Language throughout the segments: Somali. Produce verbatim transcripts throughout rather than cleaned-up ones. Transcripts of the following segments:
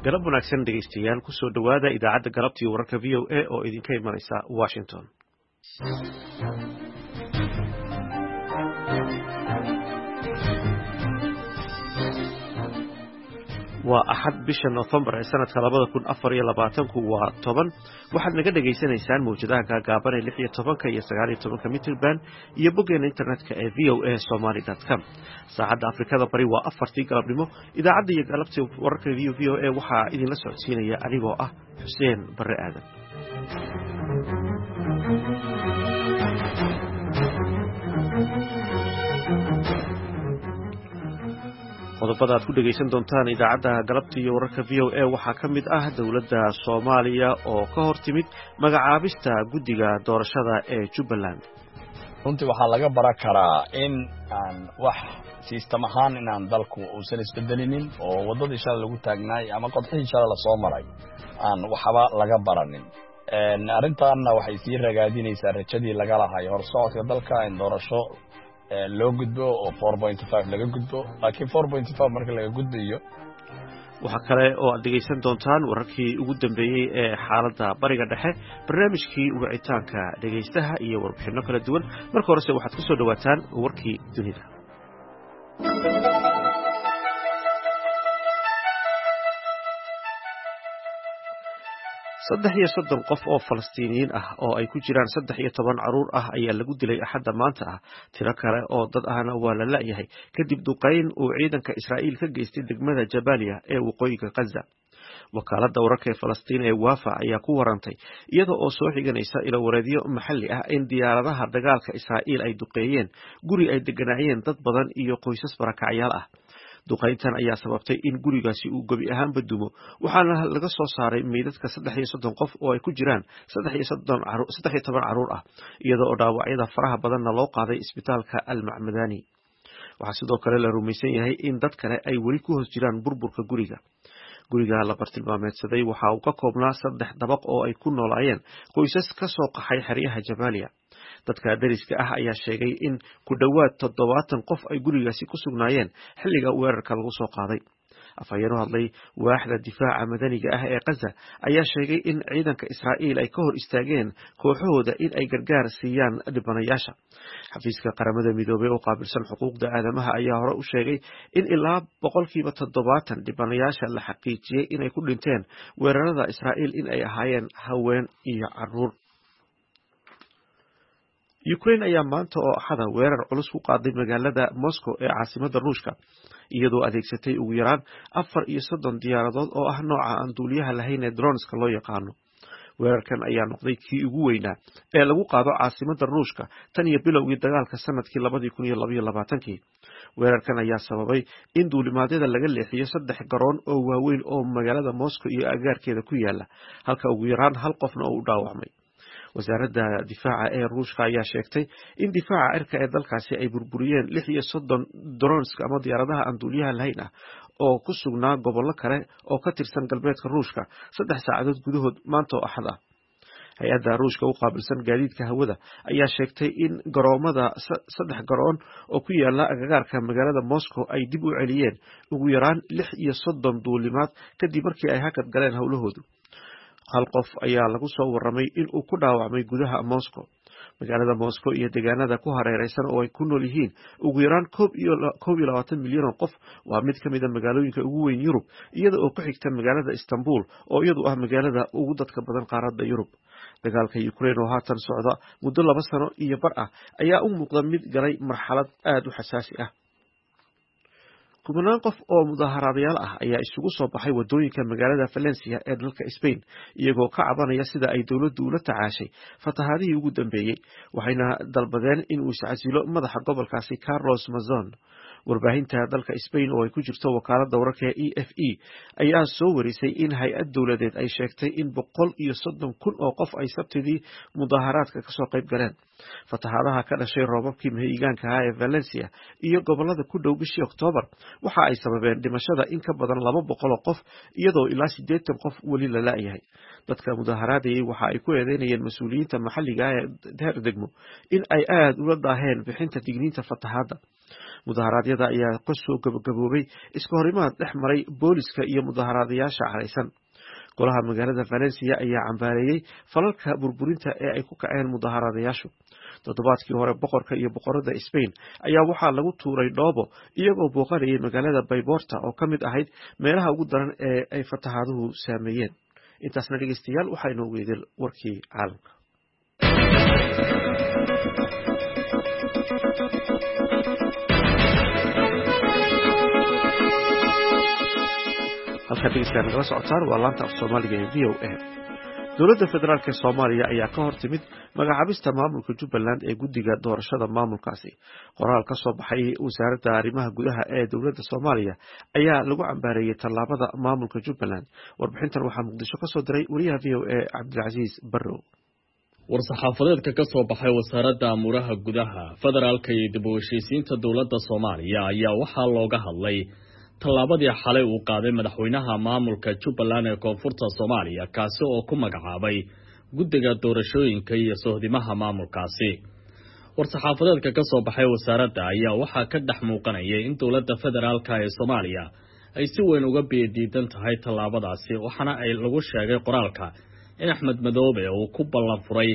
galab wanaagsan dhegaystayaal ku soo dhawaada idaacadda galabtii wararka v o a oo idinka imanaysa Washington. waa axad bisha November ee sanadka labada kun afar iyo labaatanku waa toban waxaad naga dhageysanaysaan mawjadaha gaagaaban ee lix iyo tobanka iyo sagaal iyo tobanka mitirban iyo boggeena internetka ee v o a somali dot com. saacadda Afrikada bari waa afartii galabnimo. idaacadda iyo galabtii wararka v o a waxaa idinla socodsiinaya anigoo ah Xuseen Barre Aadan. qodobada aad ku dhageysan doontaan idaacadda galabta iyo wararka v o a waxaa ka mid ah dowladda Soomaaliya oo ka hor timid magacaabista guddiga doorashada ee Jubbaland. runtii waxaa laga baran karaa in aan wax system ahaan inaan dalku uusan isbedelinin oo wadadii shalay lagu taagnaay ama qodxii shalay la soo maray aan waxba laga baranin. arrintaana waxay sii ragaadinaysaa rajadii laga lahay horsocodka dalka in doorasho loo gudbo oo four point five laga gudbo laakiin four point five marka laga gudbayo waxa kale oo aad dhegeysan doontaan wararkii ugu dambeeyay ee xaaladda bariga dhexe, barnaamijkii wicitaanka dhegeystaha iyo warbixino kala duwan. marka horese waxaad ku soo dhawaataan warkii dunida. saddex iyo soddon qof oo Falastiiniyiin ah oo ay ku jiraan saddex iyo toban caruur ah ayaa lagu dilay axadda maanta ah. tiro kale oo dad ahna waa la la'yahay kadib duqeyn uu ciidanka Israa'iil ka geystay degmada Jabaaliya ee waqooyiga Gaza. wakaaladda wararka ee Falastiin ee Wafa ayaa ku warantay iyada oo soo xiganaysa ilo wareedyo maxalli ah in diyaaradaha dagaalka Israa'iil ay duqeeyeen guri ay deganaayeen dad badan iyo qoysas barakacyaal ah. duqeyntan ayaa sababtay in gurigaasi uu gabi ahaanba dumo, waxaana laga soo saaray meydadka saddex iyo soddon qof oo ay ku jiraan saddex iyo toban caruur ah, iyada oo dhaawacyada faraha badanna loo qaaday isbitaalka Al-Macmadani. waxaa sidoo kale la rumaysan yahay in dad kale ay weli ku hoos jiraan burburka guriga. guriga la bartilmaameedsaday waxa uu ka koobnaa saddex dabaq oo ay ku noolaayeen qoysas ka soo qaxay xeryaha Jabaaliya. dadka dariska ah ayaa sheegay in ku dhowaad toddobaatan qof ay gurigaasi ku sugnaayeen xilliga weerarka lagu soo qaaday. afhayeen u hadlay waaxda difaaca madaniga ah ee Gaza ayaa sheegay in ciidanka Israa'iil ay ka hor istaageen kooxahooda in ay gargaar siiyaan dhibanayaasha. xafiiska qaramada midoobay oo qaabilsan xuquuqda aadamaha ayaa hore u sheegay in ilaa boqolkiiba toddobaatan dhibanayaasha la xaqiijiyey inay ku dhinteen weerarada Israa'iil in ay ahaayeen haween iyo caruur. Ukraine ayaa maanta oo axada weerar culus ku qaaday magaalada Moscow ee caasimadda Ruushka, iyadoo adeegsatay ugu yaraan afar iyo soddon diyaaradood oo ah nooca aan duuliyaha lahayn ee droneska loo yaqaano. weerarkan ayaa noqday kii ugu weynaa ee lagu qaado caasimadda Ruushka tan iyo bilowgii dagaalka sanadkii labadii kun iyo laba iyo labaatankii. weerarkan ayaa sababay in duulimaadyada laga leexiyo saddex garoon oo waaweyn oo magaalada Moscow iyo agaarkeeda ku yaala, halka ugu yaraan hal qofna uu dhaawacmay. wasaaradda difaaca ee Ruushka ayaa sheegtay in difaaca cirka ee dalkaasi ay burburiyeen lix iyo soddon drones ama diyaaradaha aan duuliyaha lahayn ah oo ku sugnaa gobollo kale oo ka tirsan galbeedka Ruushka saddex saacadood gudahood maanta oo axad ah. hay-adda Ruushka u qaabilsan gaadiidka hawada ayaa sheegtay in garoomada saddex garoon oo ku yaala agagaarka magaalada Moscow ay dib u celiyeen ugu yaraan lix iyo soddon duulimaad kadib markii ay hakad galeen howlahoodu. hal qof ayaa lagu soo warramay in uu ku dhaawacmay gudaha Moscow. magaalada Moscow iyo deegaanada ku hareeraysan oo ay ku nool yihiin ugu yaraan koob iyo labaatan milyan oo qof waa mid ka mid ah magaalooyinka ugu weyn Yurub, iyada oo ku xigta magaalada Istanbul oo iyadu ah magaalada ugu dadka badan qaaradda Yurub. dagaalka Ukraine oo haatan socda muddo laba sano iyo bar ah ayaa u muuqda mid galay marxalad aad u xasaasi ah. kumanaan qof oo mudaharaadayaal ah ayaa isugu soo baxay wadooyinka magaalada Valencia ee dalka Spain, iyagoo ka cabanaya sida ay dowladdu ula tacaashay fatahaadihii ugu dambeeyey, waxayna dalbadeen in uu iscasilo madaxa gobolkaasi Carlos Mazón. warbaahinta dalka Spain oo ay ku jirto wakaaladda wararka E F E ayaa soo warisay in hay-ad dowladeed ay sheegtay in boqol iyo soddon kun oo qof ay sabtidii mudaharaadka ka soo qayb galeen. fatahaadaha ka dhashay roobabkii mahiigaanka ah ee Valencia iyo gobolada ku dhow bishii Oktoobar waxa ay sababeen dhimashada in ka badan laba boqol oo qof, iyadoo ilaa siddeetan qof weli la la'yahay. dadka mudaharaadayay waxa ay ku eedeynayeen mas-uuliyiinta maxalliga ah ee heer degmo in ay aad ula daaheen bixinta digniinta fatahaadda. mudaharaadyada ayaa ka soo gabagaboobay iska horimaad dhex maray booliska iyo mudaharadayaasha caraysan. golaha magaalada Valencia ayaa cambaareeyay falalka burburinta ee ay ku kaceen mudaharadayaashu. toddobaadkii hore boqorka iyo boqorada Spain ayaa waxaa lagu tuuray dhoobo iyagoo booqanayay magaalada Bayborta oo ka mid ahayd meelaha ugu daran ee ay fatahaaduhu saameeyeen. intaasna dhegeystayaal waxaa inoo weydil warkii caalamka. halka dhegeystayaal nagala socotaan waa laanta af Soomaaliga ee V O A. dowladda federaalk ee Soomaaliya ayaa ka hortimid magacaabista maamulka Jubbaland ee guddiga doorashada maamulkaasi. qoraal ka soo baxay wasaaradda arrimaha gudaha ee dowladda Soomaaliya ayaa lagu cambaareeyay tallaabada maamulka Jubbaland. warbixintan waxaa Muqdisho ka soo diray wariyaha V O A Cabdilcasiis Barrow. war-saxaafadeedka ka soo baxay wasaaradda amuraha gudaha federaalka iyo dib u heshiisiinta dowladda Soomaaliya ayaa waxaa looga hadlay tallaabadii xalay uu qaaday madaxweynaha maamulka Jubbaland ee koonfurta Soomaaliya kaasi oo ku magacaabay guddiga doorashooyinka iyo sohdimaha maamulkaasi. war-saxaafadeedka ka soo baxay wasaaradda ayaa waxaa ka dhex muuqanayay in dowladda federaalka ee Soomaaliya ay si weyn uga biidiidan tahay tallaabadaasi, waxaana ay lagu sheegay qoraalka in Axmed Madoobe uu ku ballan furay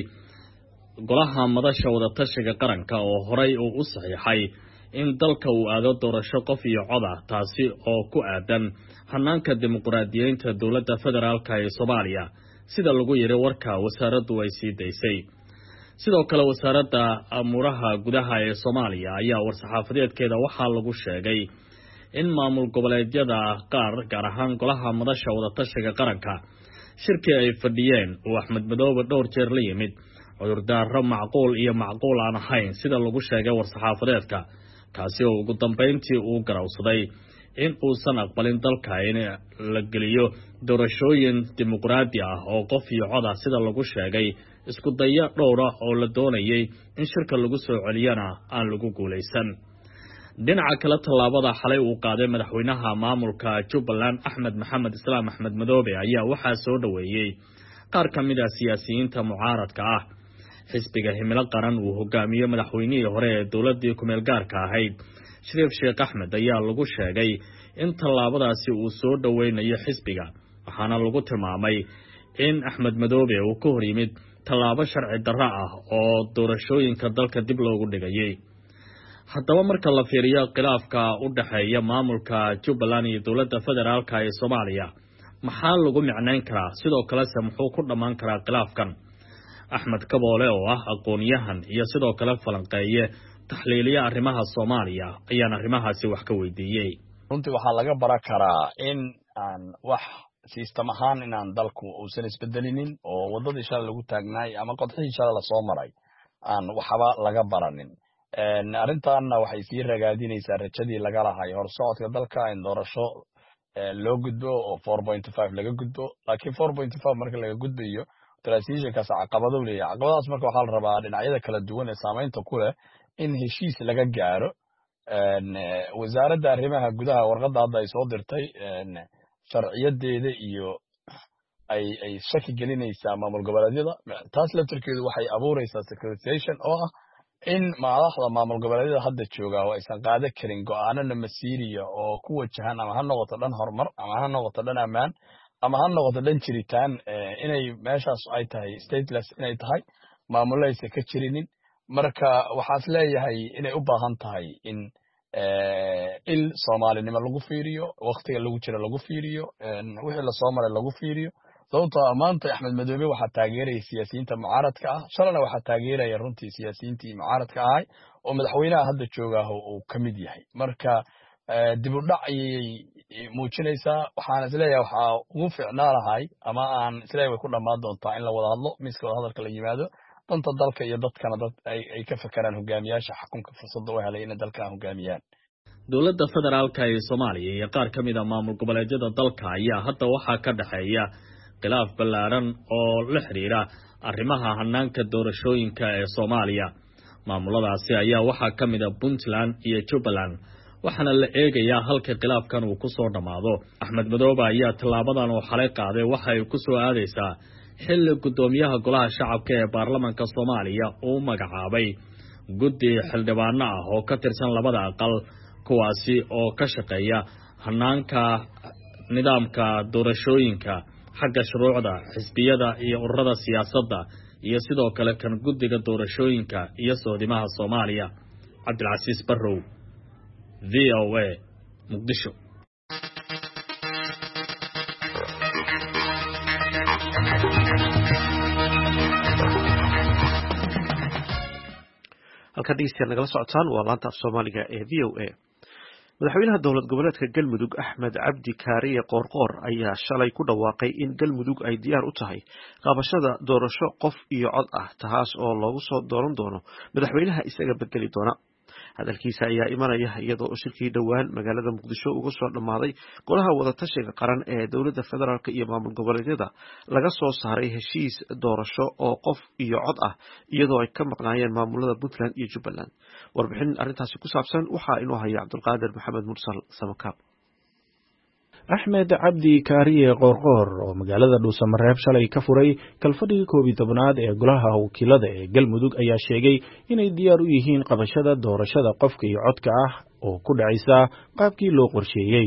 golaha madasha wada tashiga qaranka oo horay uu u saxiixay in dalka uu aado doorasho qof iyo cod ah, taasi oo ku aadan hanaanka dimuqraadiyeynta dowladda federaalka ee Soomaaliya sida lagu yiri warka wasaaraddu ay sii daysay. sidoo kale wasaaradda amuraha gudaha ee Soomaaliya ayaa war-saxaafadeedkeeda waxaa lagu sheegay in maamul goboleedyada qaar gaar ahaan golaha madasha wada tashiga qaranka shirkii ay fadhiyeen uu Axmed Madoobe dhowr jeer la yimid cudurdaaro macquul iyo macquul aan ahayn sida lagu sheegay war-saxaafadeedka, kaasi oo ugu dambeyntii uu garawsaday in uusan aqbalin dalka in la geliyo doorashooyin dimuqraadi ah oo qof iyo cod ah sida lagu sheegay isku daya dhowra oo la doonayay in shirka lagu soo celiyana aan lagu guuleysan. dhinaca kale tallaabada xalay uu qaaday madaxweynaha maamulka Jubbaland Axmed Maxamed Islaam Axmed Madoobe ayaa waxaa soo dhaweeyay qaar ka mid ah siyaasiyiinta mucaaradka ah. xisbiga himilo qaran uu hogaamiyo madaxweynihii hore ee dowladii ku meel gaarka ahayd Shariif Sheekh Axmed ayaa lagu sheegay in tallaabadaasi uu soo dhaweynayo xisbiga, waxaana lagu tilmaamay in Axmed Madoobe uu ka hor yimid tallaabo sharci darro ah oo doorashooyinka dalka dib loogu dhigayay. haddaba marka la fiiriyo khilaafka u dhaxeeya maamulka Jubbaland iyo dowladda federaalka ee Soomaaliya maxaa lagu micnayn karaa, sidoo kale se muxuu ku dhamaan karaa khilaafkan? Axmed Kaboole oo ah aqoon-yahan iyo sidoo kale falanqeeye taxliiliya arrimaha Soomaaliya ayaan arrimahaasi wax ka weydiiyey. runtii waxaa laga baran karaa in aan wax system ahaan inaan dalku uusan isbedelinin oo wadadii shalay lagu taagnaay ama qodxii shalay la soo maray aan waxba laga baranin. arrintaana waxay sii ragaadinaysaa rajadii laga lahay horsocodka dalka in doorasho loo gudbo oo four point five laga gudbo, laakiin four point five marka laga gudbayo transitionkaas caqabado leeyahay. caqabadaas marka waxaa la rabaa dhinacyada kala duwan ee saameynta ku leh in heshiis laga gaaro. wasaaradda arrimaha gudaha warqadda hadda ay soo dirtay sharciyadeeda iyo ay ay shaki gelinaysaa maamul goboleedyada, taas laftirkeedu waxay abuuraysaa secretization oo ah in madaxda maamul goboleedyada hadda jooga oo aysan qaada karin go'aanana masiiriya oo ku wajahan ama ha noqoto dhan horumar ama ha noqoto dhan ammaan ama ha noqoto dhan jiritaan, inay meeshaas ay tahay stateless inay tahay maamulaysa ka jirinin. marka waxaas leeyahay inay u baahan tahay in il Soomaalinimo lagu fiiriyo, waqtiga lagu jira lagu fiiriyo, wixii la soo maray lagu fiiriyo. sababtoo maanta Axmed Madoobe waxaa taageeraya siyaasiyiinta mucaaradka ah, shalana waxaa taageeraya runtii siyaasiyiintii mucaaradka ahay oo madaxweynaha hadda jooga uu ka mid yahay. marka dib u dhac ayay muujinaysaa. waxaan isleeyahay waxaa ugu fiicnaa lahay ama aan isleeyahay way ku dhammaan doontaa in la wada hadlo, miiska wada hadalka la yimaado, danta dalka iyo dadkana dad ay ka fakaraan hogaamiyaasha xukunka fursadda u helay inay dalka hogaamiyaan. dowladda federaalka ee Soomaaliya iyo qaar ka mid ah maamul goboleedyada dalka ayaa hadda waxaa ka dhaxeeya khilaaf ballaaran oo la xiriira arrimaha hanaanka doorashooyinka ee Soomaaliya. maamuladaasi ayaa waxaa ka mid ah Puntland iyo Jubbaland, waxaana la eegayaa halka khilaafkan uu ku soo dhamaado. Axmed Madoobe ayaa tallaabadan oo xalay qaaday waxa ay ku soo aadaysaa xilli gudoomiyaha golaha shacabka ee baarlamaanka Soomaaliya uu magacaabay guddi xildhibaano ah oo ka tirsan labada aqal kuwaasi oo ka shaqeeya hanaanka nidaamka doorashooyinka xagga shuruucda xisbiyada iyo ururada siyaasadda iyo sidoo kale kan guddiga doorashooyinka iyo soodimaha Soomaaliya. Cabdilcasiis Barrow, V O A, Muqdisho. halka dhegeystayaal nagala socotaan waa laanta af Soomaaliga ee V O A. madaxweynaha dowlad goboleedka Galmudug Axmed Cabdi Kaariye Qoorqoor ayaa shalay ku dhawaaqay in Galmudug ay diyaar u tahay qabashada doorasho qof iyo cod ah taas oo loogu soo dooran doono madaxweynaha isaga bedeli doona. hadalkiisa ayaa imanaya iyadoo shirkii dhawaan magaalada Muqdisho uga soo dhamaaday golaha wada tashiga qaran ee dowladda federaalka iyo maamul goboleedyada laga soo saaray heshiis doorasho oo qof iyo cod ah iyadoo ay ka maqnaayeen maamulada Puntland iyo Jubbaland. warbixin arrintaasi ku saabsan waxa inoo haya Cabdulqaadir Maxamed Mursal Samakaab. Axmed Cabdi Kaariye Qoorqoor oo magaalada Dhuusamareeb shalay ka furay kalfadhiga koob iyo tobnaad ee golaha wakiilada ee Galmudug ayaa sheegay inay diyaar u yihiin qabashada doorashada qofka iyo codka ah oo ku dhacaysa qaabkii loo qorsheeyay.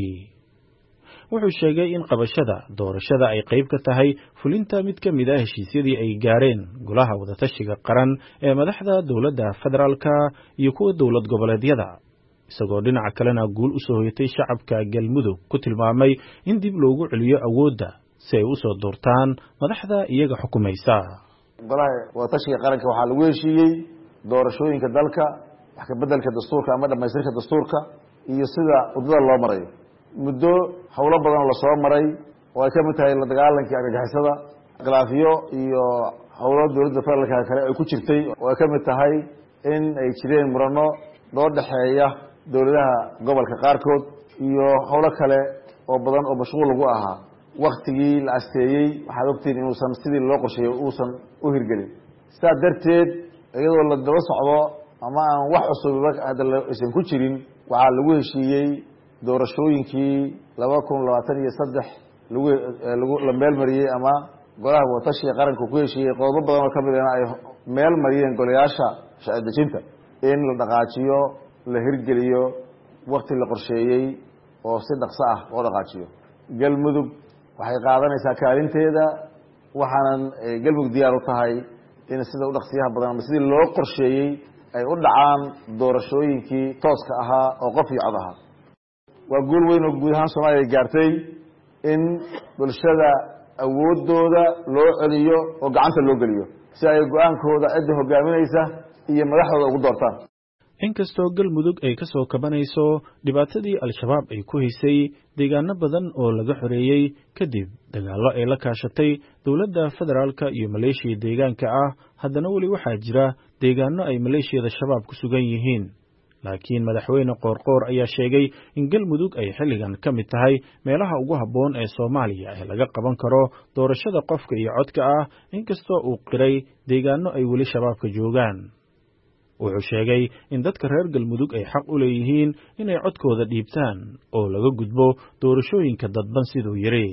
wuxuu sheegay in qabashada doorashada ay qayb ka tahay fulinta mid ka mid ah heshiisyadii ay gaareen golaha wada tashiga qaran ee madaxda dowladda federaalka iyo kuwa dowlad goboleedyada, isagoo dhinaca kalena guul u soo hoyatay shacabka Galmudug ku tilmaamay in dib loogu celiyo awoodda si ay u soo doortaan madaxda iyaga xukumaysa. golaha wada tashiga qaranka waxaa lagu heshiiyey doorashooyinka dalka, wax ka bedelka dastuurka ama dhamaystirka dastuurka iyo sida wadada loo marayo. muddo howlo badan la soo maray oo ay ka mid tahay la dagaalankii argagixisada, khilaafiyo iyo howlo dowladda federaalka kale ay ku jirtay oo ay ka mid tahay in ay jireen murano loo dhaxeeya dowladaha gobolka qaarkood iyo howlo kale oo badan oo mashquul lagu ahaa. waktigii la asteeyey waxaad ogtiin inuusan sidii loo qorsheeyey uusan u hirgelin. sidaa darteed iyadoo la daba socdo ama aan wax cusub hadda aysan ku jirin, waxaa lagu heshiiyey doorashooyinkii laba kun labaatan iyo saddex lagu lagu la meel mariyey ama golaha wada tashiga qaranka ku heshiiyey qodobo badan oo kamid ah ay meel mariyeen golayaasha sharci dejinta in la dhaqaajiyo la hirgeliyo waqti la qorsheeyey oo si dhaqso ah loo dhaqaajiyo. Galmudug waxay qaadanaysaa kaalinteeda, waxaanan Galmudug diyaar u tahay in sida u dhaqsiyaha badan ama sidii loo qorsheeyey ay u dhacaan doorashooyinkii tooska ahaa oo qof iyo cod ahaa. waa guul weyn oo guud ahaan Soomaaliya gaartay in bulshada awoodooda loo celiyo oo gacanta loo geliyo si ay go'aankooda cidda hogaaminaysa iyo madaxdooda ugu doortaan. inkastoo Galmudug ay ka soo kabanayso dhibaatadii al-shabaab ay ku haysay deegaano badan oo laga xoreeyay kadib dagaallo ay la kaashatay dowladda federaalka iyo maleeshiya deegaanka ah, haddana weli waxaa jira deegaano ay maleeshiyada shabaab ku sugan yihiin. laakiin madaxweyne Qoorqoor ayaa sheegay in Galmudug ay xilligan ka mid tahay meelaha ugu habboon ee Soomaaliya ee laga qaban karo doorashada qofka iyo codka ah, inkastoo uu qiray deegaano ay weli shabaabka joogaan. wuxuu sheegay in dadka reer Galmudug ay xaq u leeyihiin inay codkooda dhiibtaan oo laga gudbo doorashooyinka dadban siduu yiri.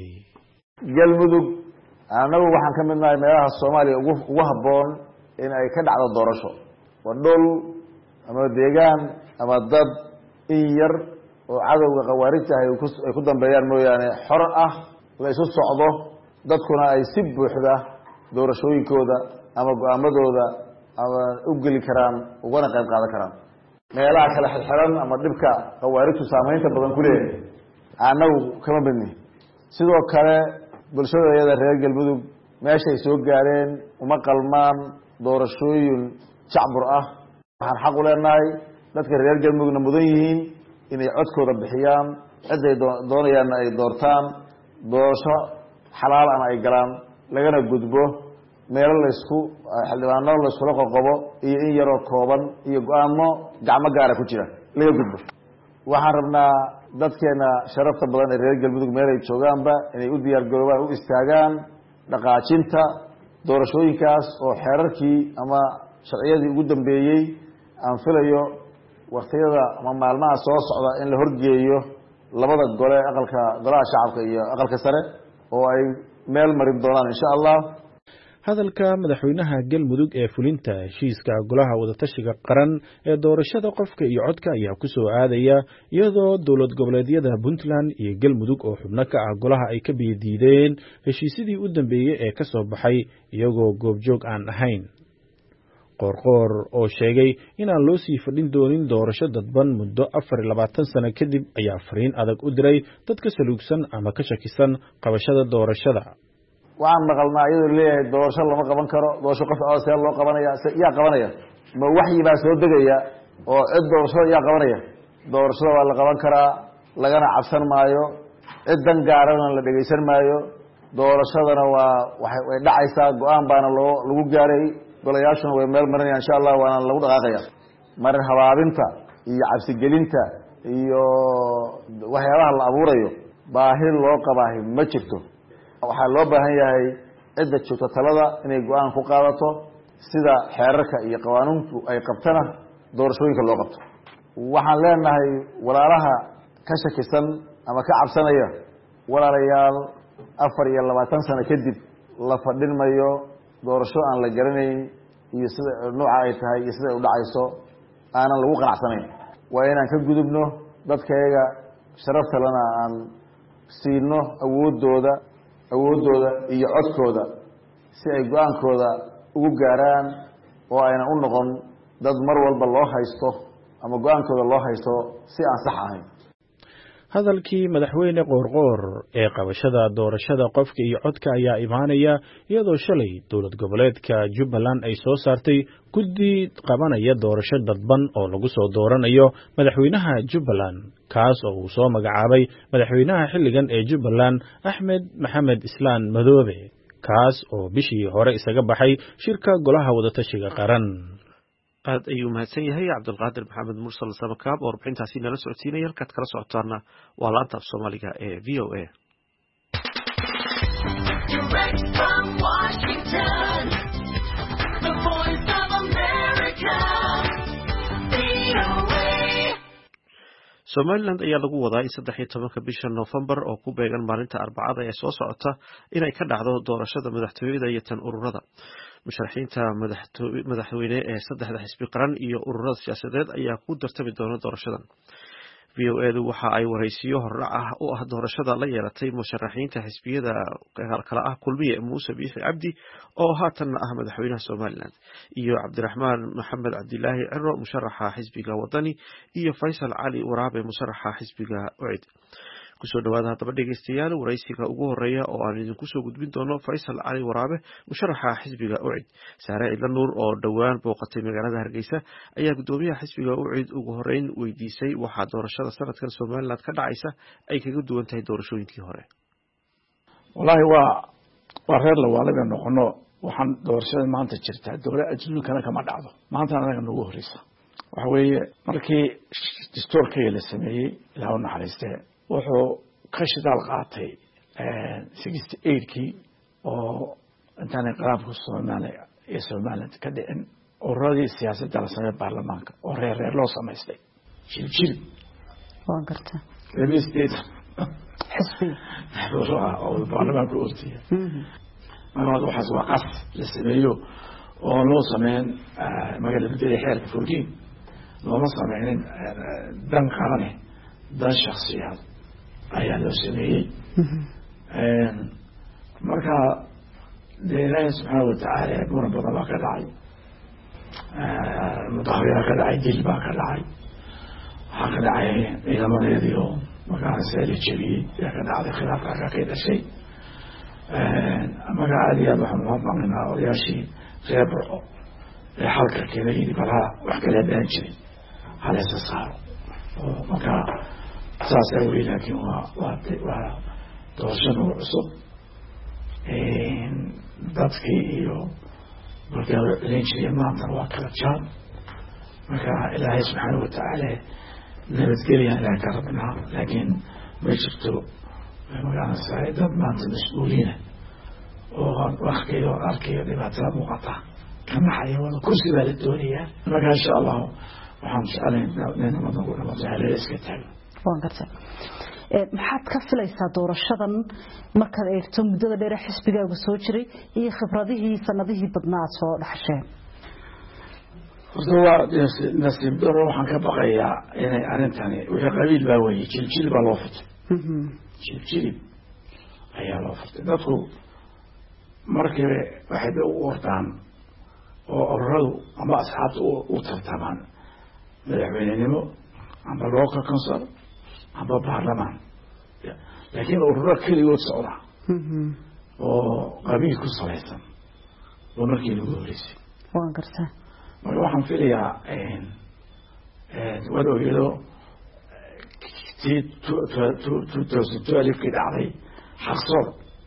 Galmudug anagu waxaan ka mid nahay meelaha Soomaaliya ugu ugu habboon in ay ka dhacdo doorasho. waa dhul ama deegaan ama dad in yar oo cadowga qawaarijta ay ku dambeeyaan mooyaane xor ah la isu socdo, dadkuna ay si buuxda doorashooyinkooda ama go'aamadooda ama u geli karaan ugana qayb qaadan karaan. meelaha kala xirxiran ama dhibka qawaarijtu saameynta badan ku leeyahay anagu kama badni. sidoo kale bulshada reer Galmudug meeshay soo gaareen uma qalmaan doorashooyin jacbur ah. waxaan xaq u leenahay dadka reer Galmudugna mudan yihiin inay codkooda bixiyaan, ciday doonayaanna ay doortaan, doorasho xalaal ah ay galaan, lagana gudbo meelo la isku xildhibaano la isku qoqobo iyo in yaroo kooban iyo go'aamo gacmo gaara ku jira laga gudbo. waxaan rabnaa dadkeena sharafta badan ee reer Galmudug meel ay joogaanba inay u diyaar garoobaan, u istaagaan dhaqaajinta doorashooyinkaas oo xeerarkii ama sharciyadii ugu dambeeyey aan filayo waqtiyada ama maalmaha soo socda in la horgeeyo labada gole, aqalka golaha shacabka iyo aqalka sare, oo ay meel marin doonaan insha Allah. hadalka madaxweynaha galmudug ee fulinta heshiiska golaha wadatashiga qaran ee doorashada qofka iyo codka ayaa ku soo aadaya iyadoo dowlad goboleedyada puntland iyo galmudug oo xubno ka ah golaha ay ka biyadiideen heshiisyadii u dambeeyey ee ka soo baxay iyagoo goobjoog aan ahayn qoorqoor oo sheegay inaan loo sii fadhin doonin doorasho dadban muddo afar iyo labaatan sano kadib ayaa fariin adag u diray dadka saluugsan ama ka shakisan qabashada doorashada waxaan maqalnaa iyadoo leeyahay doorasho lama qaban karo doorasho qof cod see loo qabanaya yaa qabanaya ma waxyi baa soo degaya oo cid doorashada yaa qabanaya doorashada waa la qaban karaa lagana cabsan maayo cid dan gaarana la dhegaysan maayo doorashadana waa way dhacaysaa go-aan baana loo lagu gaaray golayaashuna way meel marinaya insha allah waana lagu dhaqaaqaya marin habaabinta iyo cabsigelinta iyo waxyaabaha la abuurayo baahi loo qabaahi ma jirto waxaa loo baahan yahay cidda joogta talada inay go-aan ku qaadato sida xeerarka iyo qawaanuuntu ay qabtana doorashooyinka loo qabto waxaan leenahay walaalaha ka shakisan ama ka cabsanaya walaalayaal afar iyo labaatan sano kadib la fadhin mayo doorasho aan la garanayn iyo sida nooca ay tahay iyo sida ay udhacayso aanan lagu qanacsanayn waa inaan ka gudubno dadkayaga sharafta lana aan siino awoodooda awoodooda iyo codkooda si ay go-aankooda ugu gaaraan oo ayna u noqon dad mar walba loo haysto ama go-aankooda loo haysto si aan sax ahayn hadalkii madaxweyne qoorqoor ee qabashada doorashada qofka iyo codka ayaa imaanaya iyadoo shalay dowlad goboleedka jubbaland ay soo saartay guddi qabanaya doorasho dadban oo lagu soo dooranayo madaxweynaha jubbaland kaas oo uu soo magacaabay madaxweynaha xilligan ee jubbaland axmed maxamed islaan madoobe kaas oo bishii hore isaga baxay shirka golaha wadatashiga qaran aad ayuu mahadsan yahay cabdulqaadir maxamed mursal samakaab oo warbixintaasi nala socodsiinaya halkaad kala socotaana waa laanta af soomaaliga ee v o a somaliland ayaa lagu wadaa in saddex iyo tobanka bisha noofembar oo ku beegan maalinta arbacada ee soo socota inay ka dhacdo doorashada madaxtooyada iyo tan ururada musharaxiinta madaxweyne ee saddexda xisbi qaran iyo ururada siyaasadeed ayaa ku tartami doona doorashadan v o edu waxa ay waraysiyo hordhac ah u ah doorashada la yeelatay musharaxiinta xisbiyada kala ah kulmiye muuse biixi cabdi oo haatanna ah madaxweynaha somaliland iyo cabdiraxmaan maxamed cabdilaahi ciro musharaxa xisbiga wadani iyo faysal cali waraabe musharaxa xisbiga ucid kusoo dhawaada haddaba dhegeystayaal waraysiga ugu horeeya oo aan idinku soo gudbin doono faysal cali waraabe musharaxa xisbiga ucid saare cidla nuur oo dhowaan booqatay magaalada hargeysa ayaa guddoomiyaha xisbiga ucid ugu horeyn weydiisay waxaa doorashada sanadkan somaliland ka dhacaysa ay kaga duwan tahay doorashooyinkii hore wallaahi waa waa reer lawaalaba noqono waxaan doorashada maanta jirtaa dowla adduunkana kama dhacdo maanta anaga nagu horeysa waxa weeye markii dastuurkii la sameeyey ilaa u naxariistee wuxuu ka shidaal qaatay sixty eightkii oo intaan inqilaabka soomaaliya iyo somaliland ka dhicin ururadii siyaasadda la sameeyey baarlamaanka oo reer reer loo samaystay jilib jilib waan garta laba state xisbi oo baarlamaanka urtiya marka waxaas waa qas la sameeyo oo loo sameyn magaalada bedeli xeerka fourteen looma sameynin dan qarane dan shaksiyaad ayaa loo sameeyey marka dee ilaahi subxaana watacaala muran badan baa ka dhacay mudahariyaa ka dhacay dil baa ka dhacay waxaa ka dhacay ciidamadeedii oo markaas la jebiyey ayaa ka dhacday khilaafkaa ka kay dhashay marka aada iyo aad waxaan umahadnaqaynaa odayaashii reer burco ee xalka keenay yidhi balha wax kala daan jirin haleysa saaro oo marka saas aa wey laakiin waa waa waa doorashada u cusub dadkii iyo markaa la celin jiray maantana waa kala jaan marka ilaahay subxaana watacaala nabadgeliyaan ilahay ka rabnaa laakiin ma jirto magaranaysa dad maanta mas-uuliina oo waktiga oo arkayo dhibaatada muuqata ka naxaya wada kursi baa la doonayaa marka insha allahu waxaan jeclayn nin nabad nagu nabad halala iska taago waan garta maxaad ka filaysaa doorashadan markaad eegto muddada dheer xisbigaagu soo jiray iyo khibradihii sanadihii badnaa soo dhaxasheen horta waa nasiib daro waxaan ka baqayaa inay arrintani wixii qabiil baa weeye jiljilib baa loo furtay jiljilib ayaa loo furtay dadku markiiba waxay ba u ordaan oo ururadu ama asxaabta u tartamaan madaxweynenimo amba local council amba baarlamaan laakiin ururo keligood socda oo qabiil ku salaysan oo markii lagu horeysay waan gartaa marka waxaan filayaa wadoogeedo tii two thousand twelve-kii dhacday xaqsoor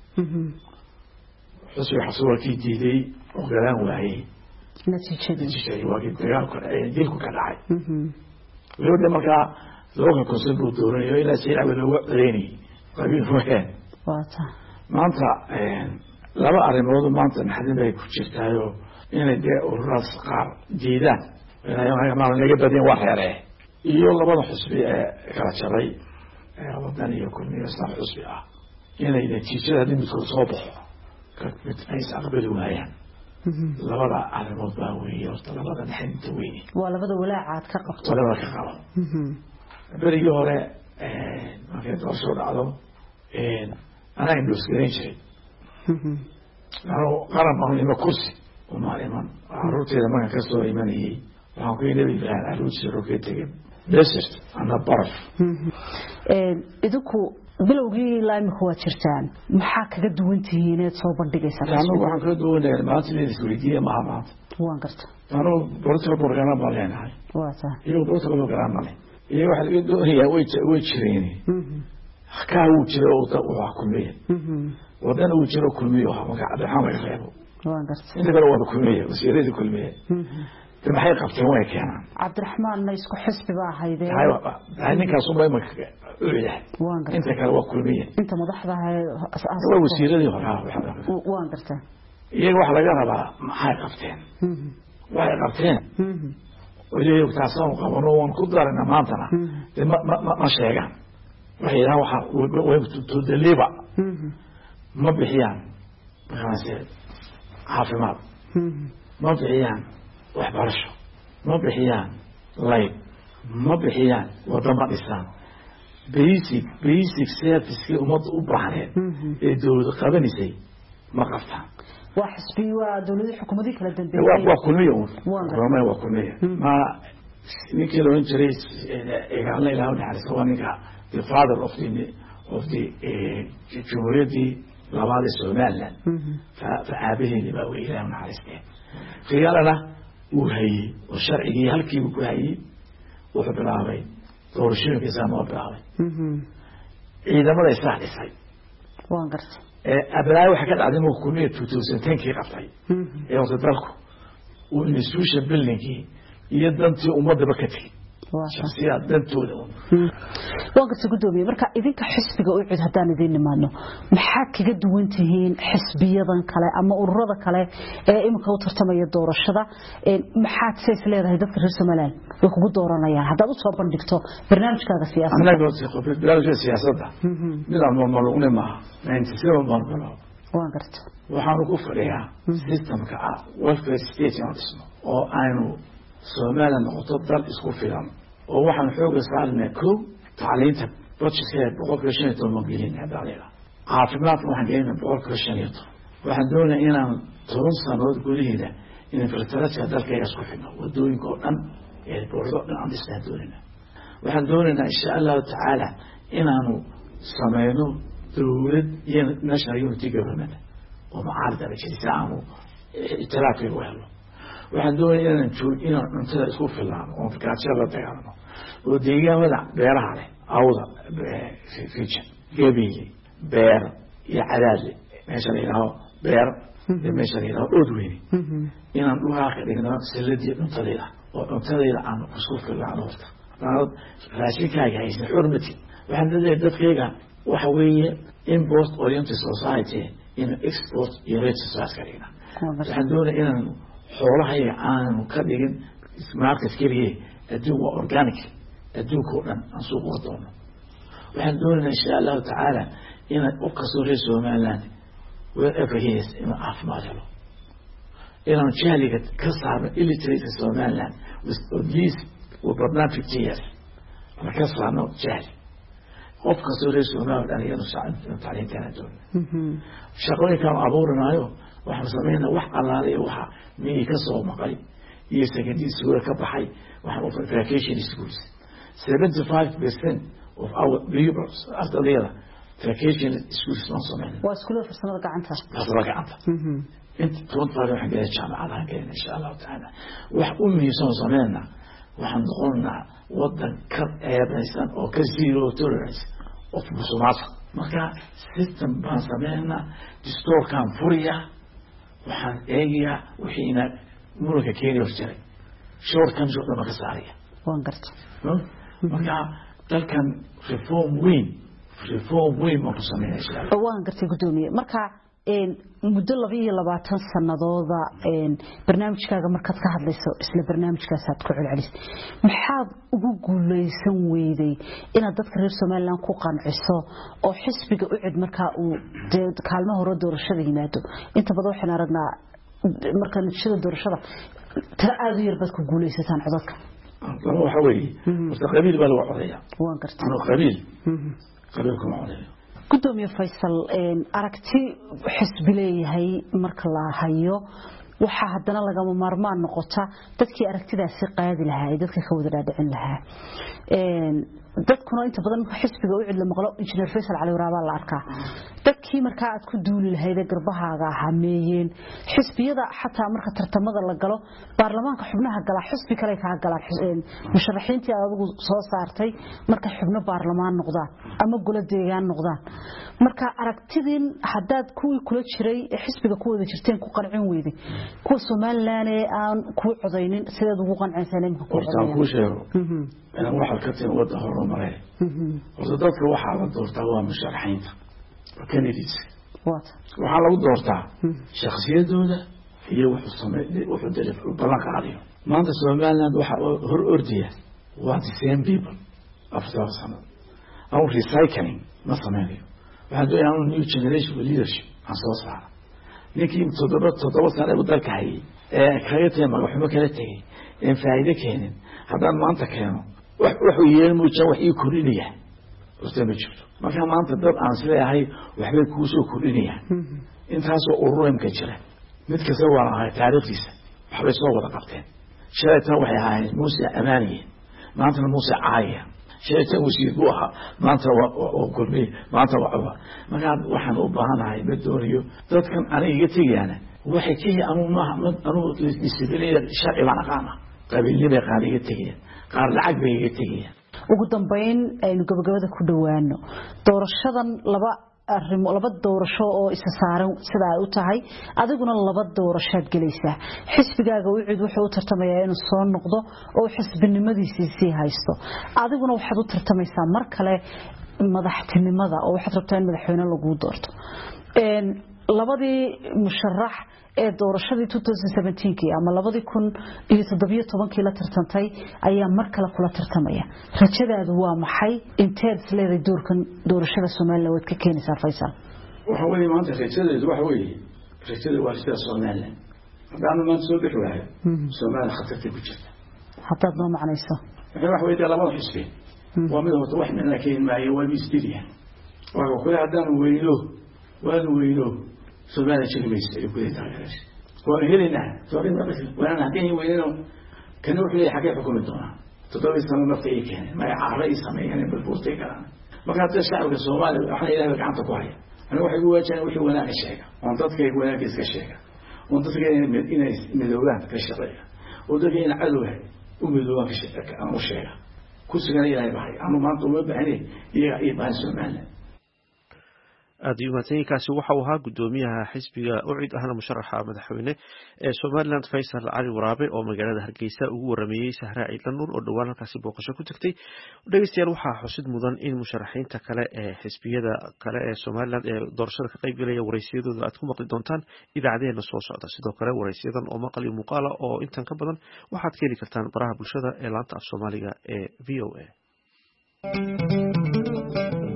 xusbi xaqsoor waa kii diiday oo galaan waayey natiijadii waa kii dagaalku dilku ka dhacay weliba markaa local council buu dooranayo ilaa siilacba looga codeynayay qabiil mooyaan maanta laba arrimoodu maanta naxdin bay ku jirtaayo inay dee ururaas qaar diidaan naga badin waa reeree iyo labada xusbi ee kala jabay wadan iyo kulmiyo islam xusbi ah inay natiijada haddii midkood soo baxo mid ay is aqbali waayaan labada arrimood baa weeye horta labada naxdinta weyne waa labada walaacaad ka qabto labada ka qabo berigii hore markay doorasho dhacdo anaa indhoosgarayn jiray qaran baan ima kursi uma iman caruurteeda markan kasoo imanayay waxaan ku nabi ibrahim caruurtiisa rogay tegay desert ana baraf idinku bilowgii ilaa imika waa jirtaan maxaa kaga duwan tihiin inaad soo bandhigaysaa anigu waxaan kaga duwanahay maanta in isweydiiya maaha maanta waan garta anigu political program baan leenahay waa taa iyagu political program male iyo waxa laga doonayaa way way jireen kaa uu jiro oo wax kulmiye wadana uu jiro kulmiye waxa magaca Abdiraxmaan laga reebo waan garta inta kale wada kulmiye wasiirada kulmiye maxay qabteen way keenaan Cabdiraxmaan ma isku xisbi baa haydeen hay ninkaas uma imaka uyahay inta kale waa kulmiye inta madaxda waa wasiiradii hore waan garta iyaga wax laga rabaa maxay qabteen waxay qabteen waliyo taasoo qabano waan ku darana maantana ma ma sheegan waxay yiraahdaan waxa way to deliver ma bixiyaan maxaa caafimaad ma bixiyaan waxbarasho ma bixiyaan layb ma bixiyaan wadama dhisaan basic basic servicekii ummadda u baahneed ee dowladda qabanaysay ma qabtaan waa xisbi waa dowladda xukuumadii kala dambeeyay waa kulmiye waa waa kulmiye ma ninkii loo jiray eegaanla ilaahu naxariisto waa ninka the father of the of the jumhuuriyadii labaad ee Somaliland fa aabaheedii baa way ilaahu naxariistay khiyaalana uu hayay oo sharcigii halkii uu ku hayay wuxuu bilaabay doorashooyinkiisa ma bilaabay ciidamada isaga dhisay waan gartay ee ablaay waxa ka dhacday markuu kulmiye two thousand ten kii qabtay ee wada dalku uu institution buildingii iyo dantii ummadaba ka tagay shakhsiyaad dantooda waan gartay gudoomiye marka idinka xisbiga u cid hadaan idin nimaano maxaa kaga duwan tihiin xisbiyadan kale ama ururada kale ee imika u tartamaya doorashada maxaad says leedahay dadka reer Soomaaliland way kugu dooranayaan haddaad u soo bandhigto barnaamijkaaga siyaasadda anaga barnaamijka siyaasadda nidaam normaluna ma ninety-seven baan galo waan gartay waxaan ku fadhiyaa systemka ah welfare state oo aynu Soomaaliland noqoto dal isku filan oo waxaan xooga saarnaa ko tacliinta budgetka boqolkiiba shan iyo toban bilyan hadalaya caafimaadka waxaan geynaa boqolkiiba shan iyo toban waxaan doonayaa inaan toban sanood gudaheeda in infrastructure dalkayga isku xidhno wadooyinka oo dhan ee boordo dhan aan dhisnaa doonaynaa waxaan doonaynaa insha allahu tacaala inaanu sameyno dowlad iyo national unity government oo mucaarada la jirta aanu itilaafiga u helno waxaan doonayaa inaan joog inaan cuntada isku filaan oo gaajada la dagaalamo oo deegaamada beeraha leh awda region gabiile beer iyo cadaadle meesha la yidhaaho beer iyo meesha la yidhaaho oodweyne inaan dhulkaa ka dhigno salladii cuntadayda oo cuntadayda aan isku filaan horta raashinkaaga haysan xurmati waxaan leeyahay dadkayga waxa weeye import oriented society in export oriented society ka dhigna waxaan doonayaa inaan xoolahayga aanu ka dhigin market keliya adduun waa organic adduunka oo dhan aan suuq u doono waxaan doonaynaa insha allahu tacaala inaan u kasoo reer somaliland wherever he is inuu caafimaad helo inaan jahliga ka saarno illiterate somaliland with at least badnaan fifty years ana ka saarno jahli qof kasoo reer somaliland aniganu tacliinteena doona shaqooyinkaan abuurinaayo waxaan sameynaa wax allaale iyo waxa miyii ka soo maqay iyo secondary school ka baxay waxaan u vacation schools seventy five percent of our pupils after the vacation schools ma sameynaa waa iskuulada farsamada gacanta farsamada gacanta inta toontaada waxaan gelay jaamacadaha gelin insha allahu tacaala wax u muhiimsan sameynaa waxaan noqonnaa wadan ka eebaysan oo ka zero tolerance of musuqmaasuq marka system baan sameynaa dastuurkaan furiya waxaan eegayaa wixiina muranka keeni horjiray short kan short ma ka saaraya waan garta marka dalkan reform weyn reform weyn ma ku sameynaysaa waan gartay gudoomiye marka muddo laba iyo labaatan sanadooda barnaamijkaaga markaad ka hadlayso isla barnaamijkaas aad ku celcelis maxaad ugu guuleysan weyday inaad dadka reer Soomaaliland ku qanciso oo xisbiga u cid marka uu kaalmo hore doorashada yimaado inta badan waxaan aragnaa marka natiijada doorashada tira aad u yar bad ku guuleysataan codadka lama waxa weeye wasta qabiil baa lagu codeeyaa waan gartay ano qabiil qabiil kuma codeeyo gudoomiye Faysal aragti xisbi leeyahay marka la hayo waxa hadana laga maarmaan noqota dadkii aragtidaasi qaadi lahaa dadka ka wada dhaadhicin lahaa een dadkuna inta badan xisbiga u cid la maqlo injineer Faysal Cali Waraaba la arkaa dadkii marka aad ku duuli lahayd garbahaaga hameeyeen xisbiyada xataa marka tartamada la galo baarlamaanka xubnaha gala xisbi kale ka gala musharaxiintii adigu soo saartay marka xubno baarlamaan noqdaan ama golo deegaan noqdaan marka aragtidin hadaad kuwii kula jiray xisbiga ku wada jirteen ku qancin weeday kuwa Soomaaliland aan ku codaynin sideed ugu qancaysaneen ku codaynin أنا واحد كتير وده هرمري وصدقت واحد دورته هو مشرحين وكنديس وات وحال دورته شخصية دولة هي واحد صمد واحد اللي بلغ عليهم ما أنت سوالنا واحد هر أردية واحد same people أفضل سنة أو recycling ما صمناه بعد يعني new generation leadership أساس على لكن تضرب تضرب سنة بدل كهي كهيتهم ما رحمة كلته إن فائدة كهنن هذا ما أنت كهنه wuxuu yeelmo jawax ii korinaya ustama jirto marka maanta dad aan sileeyahay waxbay ku soo korinayaan intaas oo ururin ka jira mid kasta waa ahay taariikhdiisa waxbay soo wada qabteen shaytaan waxay ahaayeen Muuse Amaaniye maanta Muuse Caaya shaytaan wasiir buu ahaa maanta waa kulmi maanta waa marka waxaan u baahanahay mid dooriyo dadkan aniga tagayana waxay kii anu ma anu discipliin sharci baan aqaana qabiilnimo qaaliga tagayaan qaar lacag bay iga tagayaan ugu dambeyn aynu gabagabada ku dhawaano doorashadan laba arrimo laba doorasho oo isa saaran sida ay u tahay adiguna laba doorashaad galaysaa xisbigaaga uu cid wuxuu u tartamayaa inuu soo noqdo oo xisbinimadiisii sii haysto adiguna waxaad u tartamaysaa mar kale madaxtinimada oo waxaad rabtaa in madaxweyne lagu doorto een labadii musharax ee doorashadii twenty seventeen ama labadii kun iyo toddoba iyo toban la tartantay ayaa mar kale kula tartamaya rajadaadu waa maxay inteed leedahay doorkan doorashada Soomaaliland wad ka keenaysaa Faysal waxa weeye maanta rajadeedu waxa weeye rajada waa sida Soomaaliland hadaan ma soo bixi waayo Soomaaliland khatarta ku jirta hatta ma macnayso waxa weeye labada xisbi waa mid horta wax min laakiin ma ay waa misdiya waxa ku hadaan weylo waan weylo Soomaaliya jilmaysa ay ku leedahay waa helina toorina waan hadii weynano kana wuxuu leeyahay xagee xukuumi doona toddoba sano nafta ay keenay ma ay sameeyeen balbuurtay galaan marka shacabka Soomaaliya waxa ilaahay gacanta ku haya ana waxay ugu waajaan wixii wanaag sheega oo dadka ay wanaag iska sheega oo dadka inay midowaan ka shaqeeya oo dadka inay cadowga u midowaan ka shaqeeya ama sheega ku sugan ilaahay bahay ama maanta uma baahnay iyaga ay baan Soomaaliya aad kaasi waxa uu ahaa gudoomiyaha xisbiga u cid ahna musharaxa madaxweyne ee Soomaaliland Faysal Cali Waraabe oo magaalada Hargeysa ugu warameeyay Sahra Ciidan Nuur oo dhawaan halkaasi booqasho ku tagtay dhageystayaal waxa xusid mudan in musharaxiinta kale ee xisbiyada kale ee Soomaaliland ee doorashada ka qayb galaya wareysiyadooda aad ku maqli doontaan idaacadeena soo socda sidoo kale wareysiyadan oo maqal iyo muuqaal oo intan ka badan waxaad ka heli kartaan baraha bulshada ee laanta af Soomaaliga ee V O A